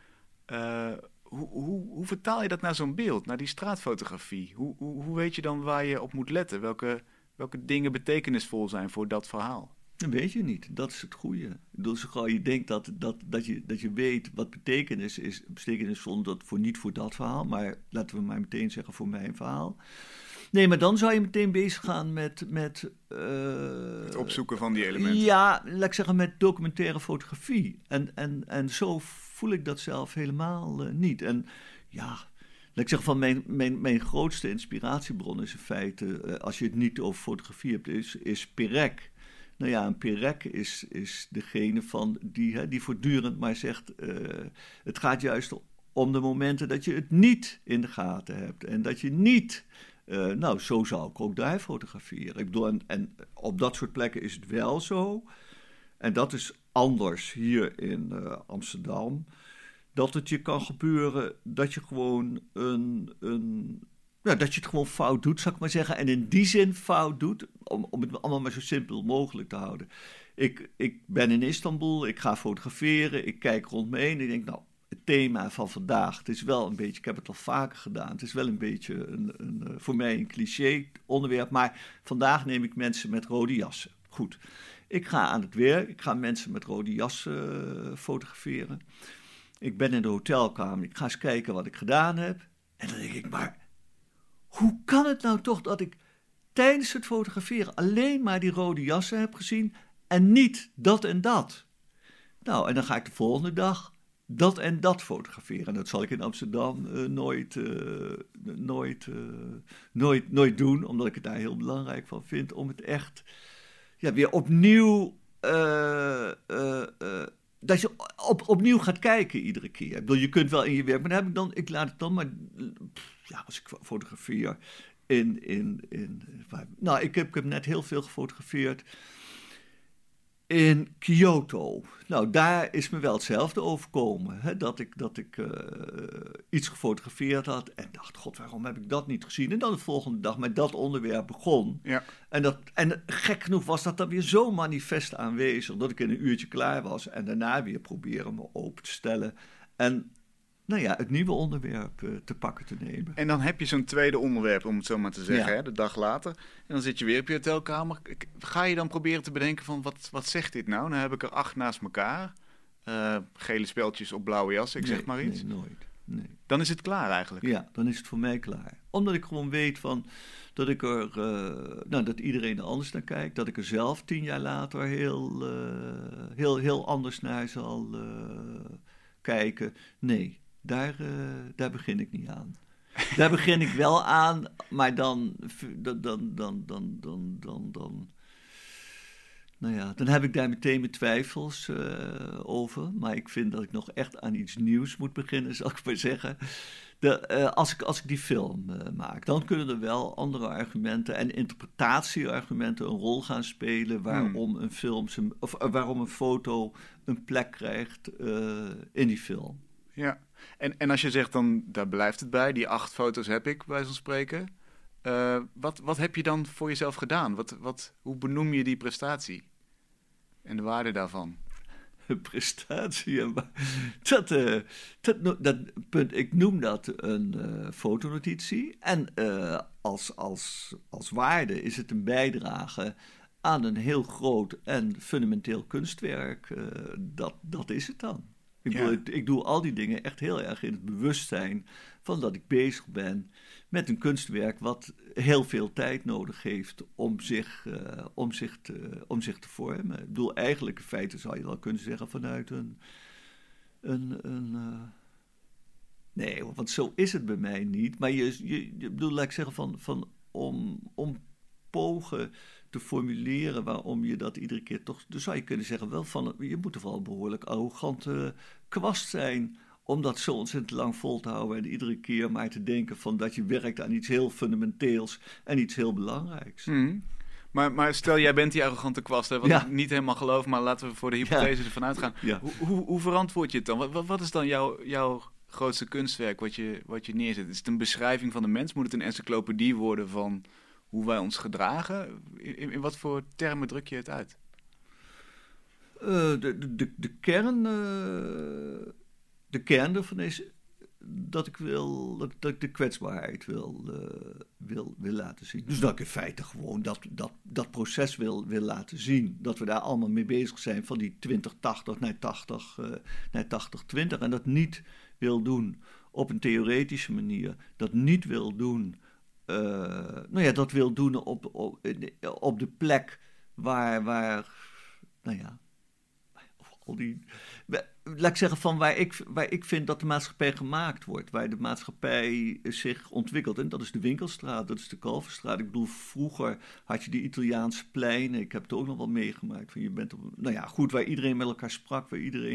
hoe vertaal je dat naar zo'n beeld, naar die straatfotografie? Hoe weet je dan waar je op moet letten? Welke dingen betekenisvol zijn voor dat verhaal? Dat weet je niet. Dat is het goede. Dus zo gauw je denkt dat je weet wat betekenisvol niet voor dat verhaal, maar laten we maar meteen zeggen voor mijn verhaal. Nee, maar dan zou je meteen bezig gaan met het opzoeken van die elementen. Ja, laat ik zeggen met documentaire fotografie. En zo voel ik dat zelf helemaal niet. En ja, laat ik zeggen van mijn grootste inspiratiebron is in feite, als je het niet over fotografie hebt, is Perec. Nou ja, een Perec is degene van die voortdurend maar zegt, het gaat juist om de momenten dat je het niet in de gaten hebt. En dat je niet... zo zou ik ook daar fotograferen. Ik bedoel, en op dat soort plekken is het wel zo. En dat is anders hier in Amsterdam. Dat het je kan gebeuren dat je gewoon dat je het gewoon fout doet, zou ik maar zeggen. En in die zin fout doet, om het allemaal maar zo simpel mogelijk te houden. Ik ben in Istanbul, ik ga fotograferen, ik kijk rond me heen en ik denk, het thema van vandaag, het is wel een beetje, ik heb het al vaker gedaan, het is wel een beetje voor mij een cliché onderwerp, maar vandaag neem ik mensen met rode jassen. Goed, ik ga aan het werk, ik ga mensen met rode jassen fotograferen. Ik ben in de hotelkamer, ik ga eens kijken wat ik gedaan heb. En dan denk ik, maar hoe kan het nou toch dat ik tijdens het fotograferen alleen maar die rode jassen heb gezien en niet dat en dat? Nou, en dan ga ik de volgende dag dat en dat fotograferen. En dat zal ik in Amsterdam nooit doen, omdat ik het daar heel belangrijk van vind om het echt weer opnieuw dat je opnieuw gaat kijken iedere keer. Ik bedoel, je kunt wel in je werk, maar ik laat het dan maar als ik fotografeer ik heb net heel veel gefotografeerd in Kyoto. Nou, daar is me wel hetzelfde overkomen. Hè? Dat ik iets gefotografeerd had en dacht, god, waarom heb ik dat niet gezien? En dan de volgende dag met dat onderwerp begon. Ja. En gek genoeg was dat dan weer zo manifest aanwezig, dat ik in een uurtje klaar was en daarna weer proberen me open te stellen en het nieuwe onderwerp te pakken te nemen. En dan heb je zo'n tweede onderwerp, om het zo maar te zeggen, hè, de dag later. En dan zit je weer op je hotelkamer. Ga je dan proberen te bedenken van, wat zegt dit nou? Dan heb ik er 8 naast elkaar. Gele speltjes op blauwe jas, zeg maar iets. Nee, nooit. Nee. Dan is het klaar eigenlijk? Ja, dan is het voor mij klaar. Omdat ik gewoon weet dat ik er, dat iedereen er anders naar kijkt. Dat ik er zelf 10 jaar later heel anders naar zal kijken. Nee. Daar begin ik niet aan. Daar begin ik wel aan, maar dan heb ik daar meteen mijn twijfels over. Maar ik vind dat ik nog echt aan iets nieuws moet beginnen, zal ik maar zeggen. Als ik die film maak, dan kunnen er wel andere argumenten en interpretatieargumenten een rol gaan spelen waarom waarom een foto een plek krijgt in die film. Ja, en als je zegt dan, daar blijft het bij, die 8 foto's heb ik, bij wijze van spreken. Wat heb je dan voor jezelf gedaan? Hoe benoem je die prestatie? En de waarde daarvan? Prestatie, dat punt, ik noem dat een fotonotitie. En als waarde is het een bijdrage aan een heel groot en fundamenteel kunstwerk. Dat is het dan. Ik doe al die dingen echt heel erg in het bewustzijn van dat ik bezig ben met een kunstwerk wat heel veel tijd nodig heeft om zich te vormen. Ik bedoel, eigenlijk in feite zou je wel kunnen zeggen vanuit nee, want zo is het bij mij niet. Maar je bedoel, laat ik zeggen, om pogen te formuleren waarom je dat iedere keer toch... Dus zou je kunnen zeggen, je moet er wel een behoorlijk arrogante kwast zijn om dat zo ontzettend lang vol te houden en iedere keer maar te denken van dat je werkt aan iets heel fundamenteels en iets heel belangrijks. Mm. Maar stel, jij bent die arrogante kwast, hè, wat ik niet helemaal geloof, maar laten we voor de hypothese ervan uitgaan. Ja. Hoe verantwoord je het dan? Wat is dan jouw grootste kunstwerk wat je neerzet? Is het een beschrijving van de mens? Moet het een encyclopedie worden van hoe wij ons gedragen? In wat voor termen druk je het uit? De kern ervan is dat ik de kwetsbaarheid wil laten zien. Dus dat ik in feite gewoon dat proces wil laten zien. Dat we daar allemaal mee bezig zijn van die 2080 naar 8020. En dat niet wil doen op een theoretische manier. Dat niet wil doen... dat wil doen op de plek waar al die... Laat ik zeggen, van waar ik vind dat de maatschappij gemaakt wordt. Waar de maatschappij zich ontwikkelt. En dat is de Winkelstraat, dat is de Kalverstraat. Ik bedoel, vroeger had je die Italiaanse pleinen. Ik heb het ook nog wel meegemaakt. Van je bent waar iedereen met elkaar sprak.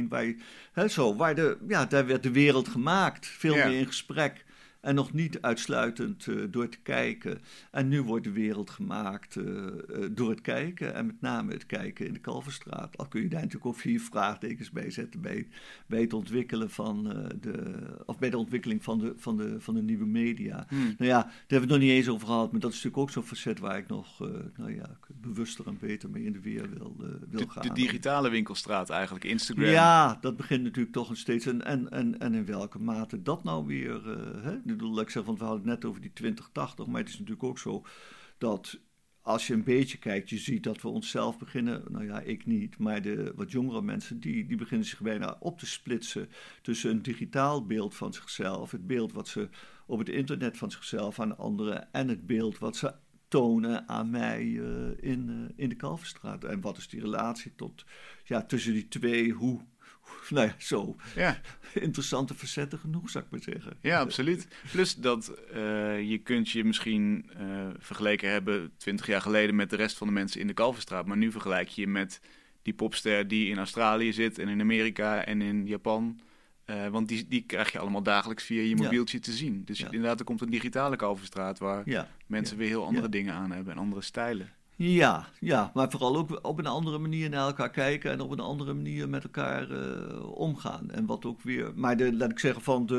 Daar werd de wereld gemaakt. Veel meer in gesprek. En nog niet uitsluitend door te kijken. En nu wordt de wereld gemaakt door het kijken. En met name het kijken in de Kalverstraat. Al kun je daar natuurlijk ook 4 vraagtekens bij zetten. Bij het ontwikkelen bij de ontwikkeling van de nieuwe media. Nou ja, daar hebben we het nog niet eens over gehad. Maar dat is natuurlijk ook zo'n facet waar ik nog bewuster en beter mee in de weer wil gaan. De digitale winkelstraat eigenlijk, Instagram. Ja, dat begint natuurlijk toch steeds. En in welke mate dat nou weer... Ik bedoel, ik zeg, want we hadden het net over die 2080, maar het is natuurlijk ook zo dat als je een beetje kijkt, je ziet dat we onszelf beginnen, ik niet, maar de wat jongere mensen, die beginnen zich bijna op te splitsen tussen een digitaal beeld van zichzelf, het beeld wat ze op het internet van zichzelf aan anderen en het beeld wat ze tonen aan mij in de Kalverstraat. En wat is die relatie tussen die twee, interessante facetten genoeg, zou ik maar zeggen. Ja, absoluut. Plus dat je kunt je misschien vergeleken hebben 20 jaar geleden met de rest van de mensen in de Kalverstraat. Maar nu vergelijk je met die popster die in Australië zit en in Amerika en in Japan. Want die krijg je allemaal dagelijks via je mobieltje te zien. Dus inderdaad, er komt een digitale Kalverstraat waar mensen weer heel andere dingen aan hebben en andere stijlen. Ja, maar vooral ook op een andere manier naar elkaar kijken en op een andere manier met elkaar omgaan. En wat ook weer... Maar laat ik zeggen, van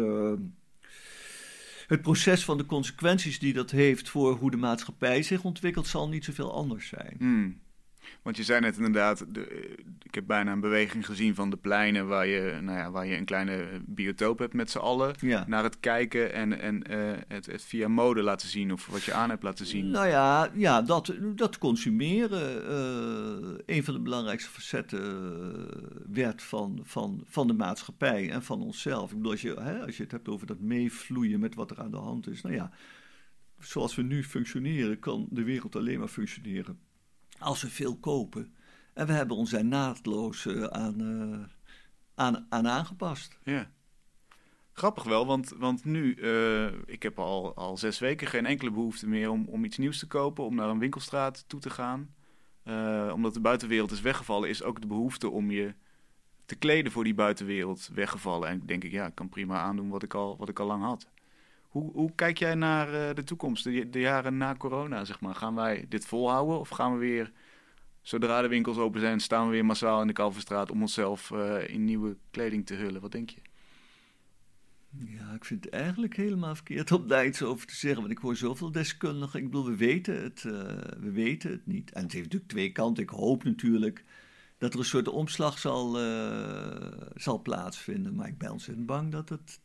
het proces van de consequenties die dat heeft voor hoe de maatschappij zich ontwikkelt, zal niet zoveel anders zijn. Want je zei net inderdaad, ik heb bijna een beweging gezien van de pleinen waar je een kleine biotoop hebt met z'n allen. Ja. Naar het kijken en het via mode laten zien of wat je aan hebt laten zien. Dat consumeren een van de belangrijkste facetten werd van de maatschappij en van onszelf. Ik bedoel, als je het hebt over dat meevloeien met wat er aan de hand is. Zoals we nu functioneren, kan de wereld alleen maar functioneren als we veel kopen. En we hebben ons daar naadloos aan aangepast. Ja. Grappig wel, want nu, ik heb al 6 weken geen enkele behoefte meer om iets nieuws te kopen, om naar een winkelstraat toe te gaan. Omdat de buitenwereld is weggevallen, is ook de behoefte om je te kleden voor die buitenwereld weggevallen. En denk ik, ik kan prima aandoen wat ik al lang had. Hoe kijk jij naar de toekomst, de jaren na corona, zeg maar? Gaan wij dit volhouden of gaan we weer, zodra de winkels open zijn, staan we weer massaal in de Kalverstraat om onszelf in nieuwe kleding te hullen? Wat denk je? Ja, ik vind het eigenlijk helemaal verkeerd om daar iets over te zeggen, want ik hoor zoveel deskundigen. Ik bedoel, we weten het niet. En het heeft natuurlijk 2 kanten. Ik hoop natuurlijk dat er een soort omslag zal plaatsvinden, maar ik ben ontzettend bang dat het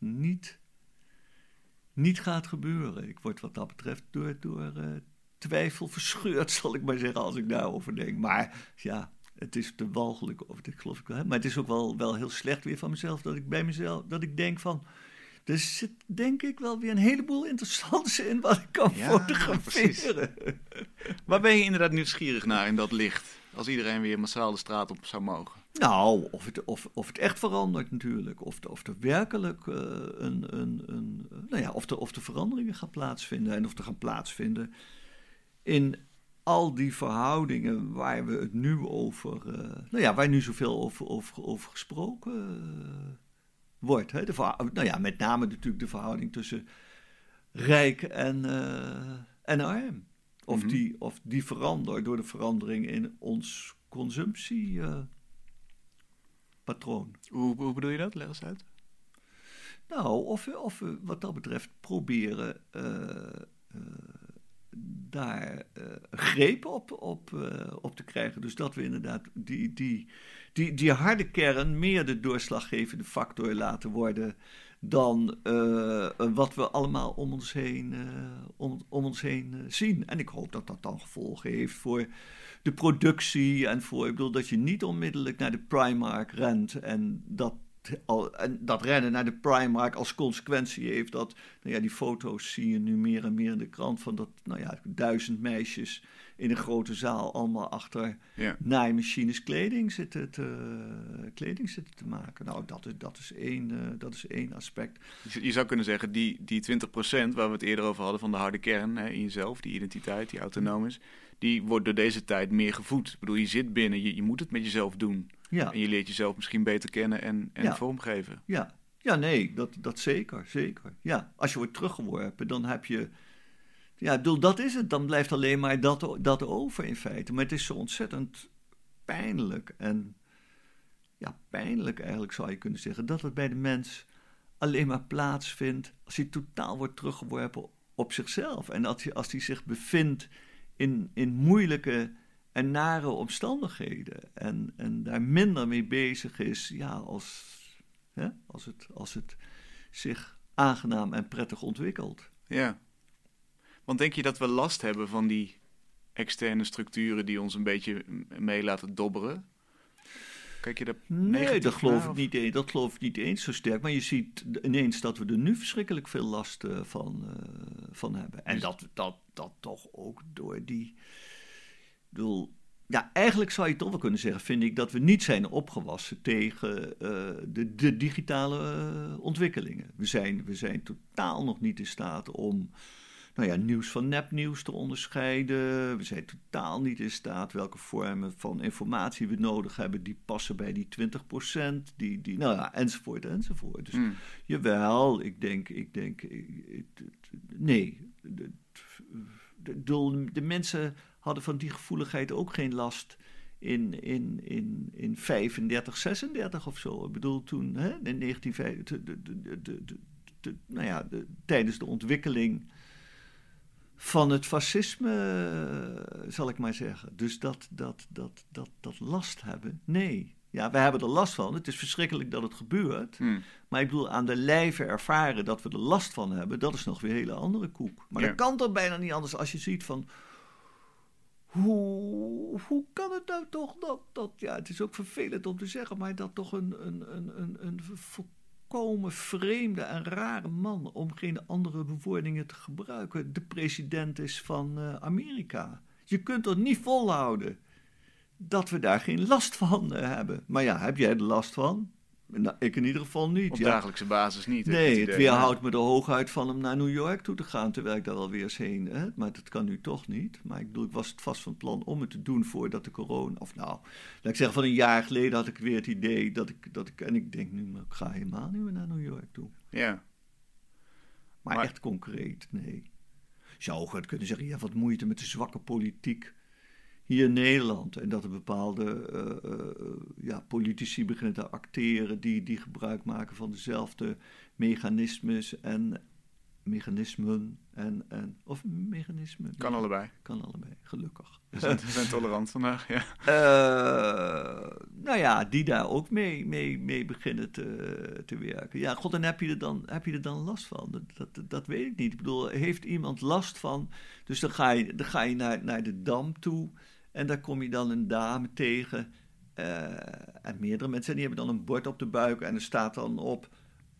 niet gaat gebeuren. Ik word wat dat betreft door twijfel verscheurd, zal ik maar zeggen, als ik daarover denk. Maar Het is te walgelijk, of dat geloof ik wel. Maar het is ook wel heel slecht weer van mezelf, dat ik denk van... Er zit denk ik wel weer een heleboel interessants in wat ik kan fotograferen. Waar ben je inderdaad nieuwsgierig naar in dat licht? Als iedereen weer massaal de straat op zou mogen. Nou, of het echt verandert natuurlijk. Of er werkelijk of de veranderingen gaan plaatsvinden. En of er gaan plaatsvinden in al die verhoudingen waar we het nu over... waar nu zoveel over gesproken wordt. Hè? Met name natuurlijk de verhouding tussen rijk en arm. Of die verandert door de verandering in ons consumptiepatroon. Hoe bedoel je dat? Leg eens uit. Nou, of we wat dat betreft proberen daar greep op te krijgen. Dus dat we inderdaad die harde kern meer de doorslaggevende factor laten worden dan wat we allemaal om ons heen zien. En ik hoop dat dat dan gevolgen heeft voor de productie en voor, ik bedoel, dat je niet onmiddellijk naar de Primark rent en dat rennen naar de Primark als consequentie heeft dat, die foto's zie je nu meer en meer in de krant van dat, 1000 meisjes in een grote zaal allemaal achter naaimachines kleding zitten te maken. Nou, dat is één aspect. Je zou kunnen zeggen, die 20% waar we het eerder over hadden van de harde kern in jezelf, die identiteit, die autonoom is, die wordt door deze tijd meer gevoed. Ik bedoel, je zit binnen, je moet het met jezelf doen. Ja. En je leert jezelf misschien beter kennen en vormgeven. Ja, nee, dat zeker. Ja, als je wordt teruggeworpen, dan heb je... Ja, dat is het. Dan blijft alleen maar dat over in feite. Maar het is zo ontzettend pijnlijk. En pijnlijk eigenlijk zou je kunnen zeggen, dat het bij de mens alleen maar plaatsvindt als hij totaal wordt teruggeworpen op zichzelf. En als hij zich bevindt in moeilijke en nare omstandigheden en daar minder mee bezig is, als het zich aangenaam en prettig ontwikkelt. Ja, want denk je dat we last hebben van die externe structuren die ons een beetje mee laten dobberen? Kijk je daar Nee, dat geloof ik niet eens zo sterk. Maar je ziet ineens dat we er nu verschrikkelijk veel last van hebben. En dat toch ook door die... eigenlijk zou je toch wel kunnen zeggen, vind ik, dat we niet zijn opgewassen tegen de digitale ontwikkelingen. We zijn totaal nog niet in staat om nieuws van nepnieuws te onderscheiden. We zijn totaal niet in staat welke vormen van informatie we nodig hebben die passen bij die 20%, enzovoort. Dus jawel, ik denk, nee. De mensen hadden van die gevoeligheid ook geen last in 35, 36 of zo. Ik bedoel, toen in 1950, tijdens de ontwikkeling van het fascisme, zal ik maar zeggen. Dus dat last hebben, nee. Ja, we hebben er last van. Het is verschrikkelijk dat het gebeurt. Maar ik bedoel, aan de lijve ervaren dat we er last van hebben, dat is nog weer een hele andere koek. Maar dat kan toch bijna niet anders als je ziet van... Hoe kan het nou toch dat het is ook vervelend om te zeggen, maar dat toch een volkomen vreemde en rare man, om geen andere bewoordingen te gebruiken, de president is van Amerika. Je kunt toch niet volhouden dat we daar geen last van hebben. Maar heb jij er last van? Nou, ik in ieder geval niet. Op dagelijkse basis niet. Nee, het weerhoudt me er hooguit van om naar New York toe te gaan, terwijl ik daar alweer eens heen. Maar dat kan nu toch niet. Maar ik bedoel, ik was het vast van plan om het te doen voordat de corona... laat ik zeggen, van een jaar geleden had ik weer het idee dat ik en ik denk nu, maar ik ga helemaal niet meer naar New York toe. Ja. Maar echt concreet, nee. Je zou ook kunnen zeggen, je hebt wat moeite met de zwakke politiek hier in Nederland. En dat er bepaalde politici beginnen te acteren die gebruik maken van dezelfde mechanismen. Kan allebei. Kan allebei, gelukkig. We zijn tolerant vandaag, ja. Die daar ook mee beginnen te werken. Ja, god, en heb je er dan last van? Dat weet ik niet. Ik bedoel, heeft iemand last van? Dus dan ga je naar de Dam toe en daar kom je dan een dame tegen en meerdere mensen, die hebben dan een bord op de buik en er staat dan op,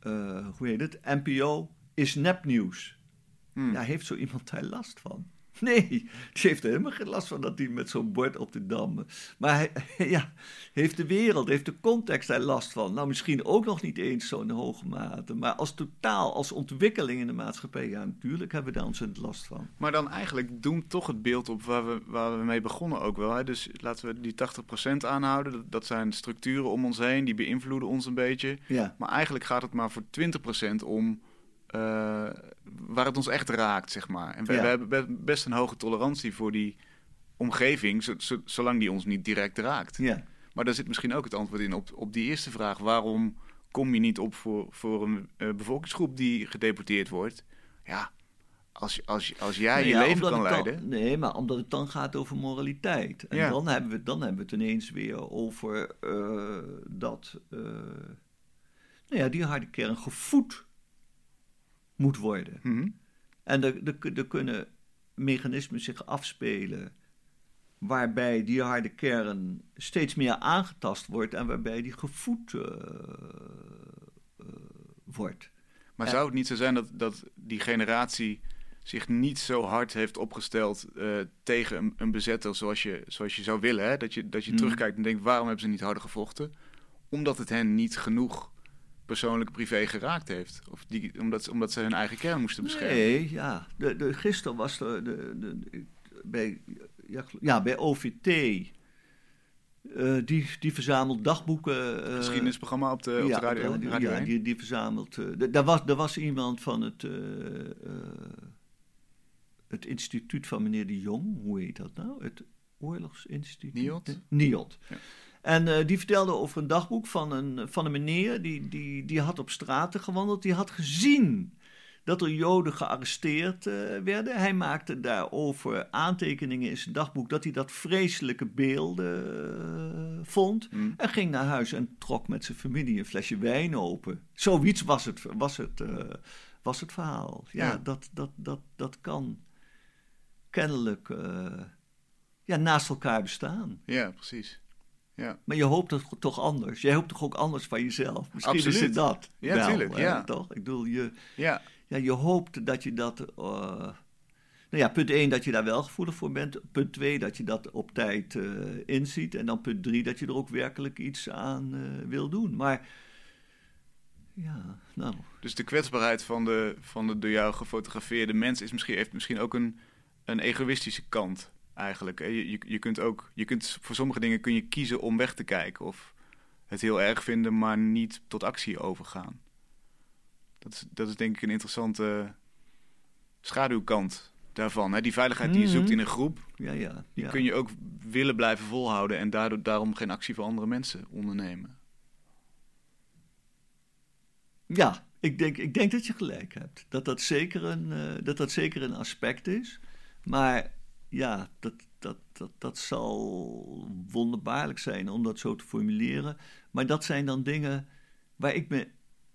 NPO is nepnieuws. Ja, heeft zo iemand daar last van? Nee, die heeft er helemaal geen last van dat hij met zo'n bord op de Dam... Maar heeft de wereld, heeft de context daar last van? Nou, misschien ook nog niet eens zo'n hoge mate. Maar als totaal, als ontwikkeling in de maatschappij... ja, natuurlijk hebben we daar ontzettend last van. Maar dan eigenlijk doemt toch het beeld op waar we mee begonnen ook wel. Hè? Dus laten we die 80% aanhouden. Dat zijn structuren om ons heen, die beïnvloeden ons een beetje. Ja. Maar eigenlijk gaat het maar voor 20% om... waar het ons echt raakt, zeg maar. En we hebben best een hoge tolerantie voor die omgeving, zolang die ons niet direct raakt. Ja. Maar daar zit misschien ook het antwoord in op die eerste vraag. Waarom kom je niet op voor een bevolkingsgroep die gedeporteerd wordt? Ja, als jij je leven kan leiden... Nee, maar omdat het dan gaat over moraliteit. En dan hebben we het ineens weer over dat die harde kern gevoed moet worden. Mm-hmm. En er kunnen mechanismen zich afspelen waarbij die harde kern steeds meer aangetast wordt en waarbij die gevoed wordt. Maar zou het niet zo zijn dat die generatie zich niet zo hard heeft opgesteld tegen een bezetter zoals je zou willen? Hè? Dat je terugkijkt en denkt, waarom hebben ze niet harder gevochten? Omdat het hen niet genoeg persoonlijk privé geraakt heeft. Of omdat ze hun eigen kern moesten beschermen. Nee, ja. Gisteren was bij OVT... Die verzamelt dagboeken... geschiedenisprogramma op de radio. Ja, die verzamelt... Daar was iemand van het instituut van meneer de Jong. Hoe heet dat nou? Het Oorlogsinstituut? NIOD. Ja. En die vertelde over een dagboek van een meneer... Die had op straten gewandeld. Die had gezien dat er Joden gearresteerd werden. Hij maakte daarover aantekeningen in zijn dagboek... dat hij dat vreselijke beelden vond. En ging naar huis en trok met zijn familie een flesje wijn open. Zoiets was het verhaal. Ja, dat kan kennelijk naast elkaar bestaan. Ja, precies. Ja. Maar je hoopt het toch anders. Jij hoopt toch ook anders van jezelf? Misschien Absoluut. is het dat. Ja, natuurlijk. Ja. Toch? Ik bedoel, je hoopt dat je dat... punt 1, dat je daar wel gevoelig voor bent. Punt 2, dat je dat op tijd inziet. En dan punt 3, dat je er ook werkelijk iets aan wil doen. Maar ja, nou... Dus de kwetsbaarheid van de door jou gefotografeerde mens heeft misschien ook een egoïstische kant eigenlijk. Je kunt voor sommige dingen kun je kiezen om weg te kijken of het heel erg vinden, maar niet tot actie overgaan. Dat is denk ik een interessante schaduwkant daarvan. Hè? Die veiligheid die je zoekt in een groep, die kun je ook willen blijven volhouden en daarom geen actie voor andere mensen ondernemen. Ja, ik denk dat je gelijk hebt. Dat zeker een aspect is. Maar ja, dat zal wonderbaarlijk zijn om dat zo te formuleren. Maar dat zijn dan dingen waar ik me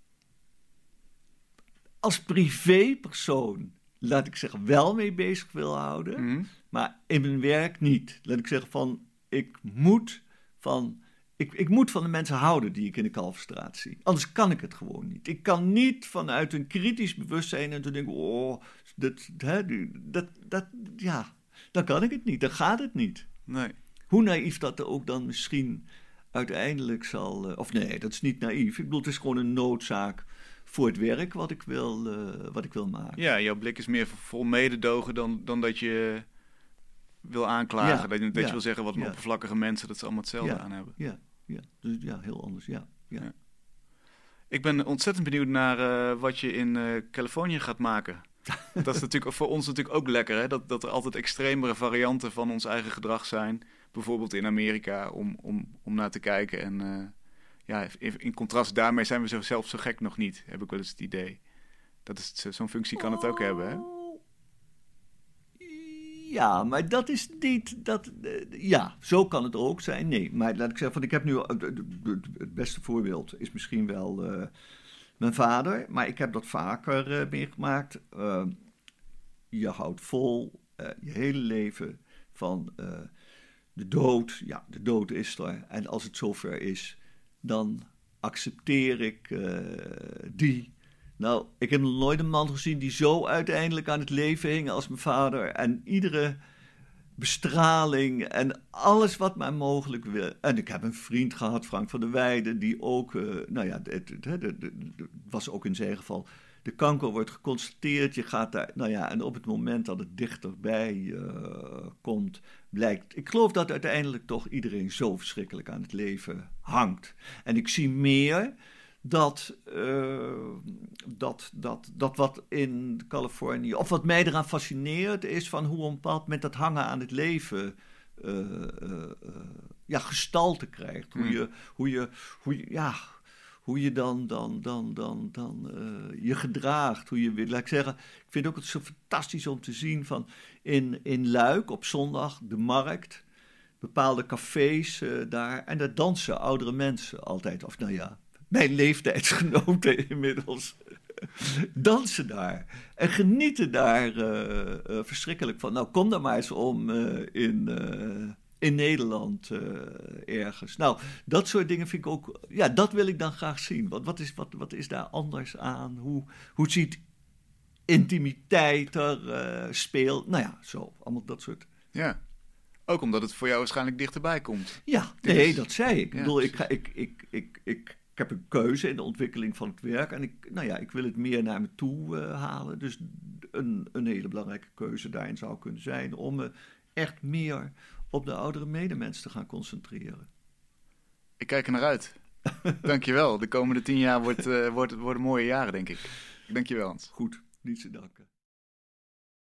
als privépersoon, laat ik zeggen, wel mee bezig wil houden. Maar in mijn werk niet. Laat ik zeggen ik moet van de mensen houden die ik in de Kalverstraat zie. Anders kan ik het gewoon niet. Ik kan niet vanuit een kritisch bewustzijn en te denken, dan kan ik het niet. Dan gaat het niet. Nee. Hoe naïef dat er ook dan misschien uiteindelijk zal... of nee, dat is niet naïef. Ik bedoel, het is gewoon een noodzaak voor het werk wat ik wil maken. Ja, jouw blik is meer vol mededogen dan dat je wil aanklagen. Dat je wil zeggen wat een oppervlakkige mensen dat ze allemaal hetzelfde aan hebben. Ja. Dus heel anders, ja. Ik ben ontzettend benieuwd naar wat je in Californië gaat maken. Dat is natuurlijk voor ons natuurlijk ook lekker, hè? Dat er altijd extremere varianten van ons eigen gedrag zijn. Bijvoorbeeld in Amerika, om naar te kijken. En in contrast daarmee zijn we zelf zo gek nog niet, heb ik wel eens het idee. Zo'n functie kan het ook hebben, hè? Ja, maar dat is niet... zo kan het ook zijn. Nee, maar laat ik zeggen, ik heb nu... Het beste voorbeeld is misschien wel mijn vader. Maar ik heb dat vaker meegemaakt. Je houdt vol je hele leven van de dood, ja, de dood is er. En als het zover is, dan accepteer ik die. Nou, ik heb nog nooit een man gezien die zo uiteindelijk aan het leven hing als mijn vader. En iedere bestraling en alles wat maar mogelijk wil. En ik heb een vriend gehad, Frank van der Weijden, die ook, het was ook in zijn geval, de kanker wordt geconstateerd, je gaat daar, en op het moment dat het dichterbij komt, blijkt, ik geloof dat uiteindelijk toch iedereen zo verschrikkelijk aan het leven hangt. En ik zie meer dat wat in Californië, of wat mij eraan fascineert, is van hoe op een bepaald moment dat hangen aan het leven gestalte krijgt. Hoe je dan je gedraagt, hoe je wil. Laat ik zeggen, ik vind het ook zo fantastisch om te zien van in Luik op zondag, de markt, bepaalde cafés daar, en daar dansen oudere mensen altijd, of mijn leeftijdsgenoten inmiddels, dansen daar en genieten daar verschrikkelijk van. Nou, kom daar maar eens om in Nederland ergens. Nou, dat soort dingen vind ik ook, dat wil ik dan graag zien. Wat is daar anders aan? Hoe ziet intimiteit er speelt? Nou ja, zo, allemaal dat soort. Ja, ook omdat het voor jou waarschijnlijk dichterbij komt. Ja, nee, dat zei ik. Ik bedoel, ik heb een keuze in de ontwikkeling van het werk en ik wil het meer naar me toe halen. Dus een hele belangrijke keuze daarin zou kunnen zijn om me echt meer op de oudere medemens te gaan concentreren. Ik kijk er naar uit. Dankjewel. De komende 10 jaar worden mooie jaren, denk ik. Dankjewel, Hans. Goed, niets te danken.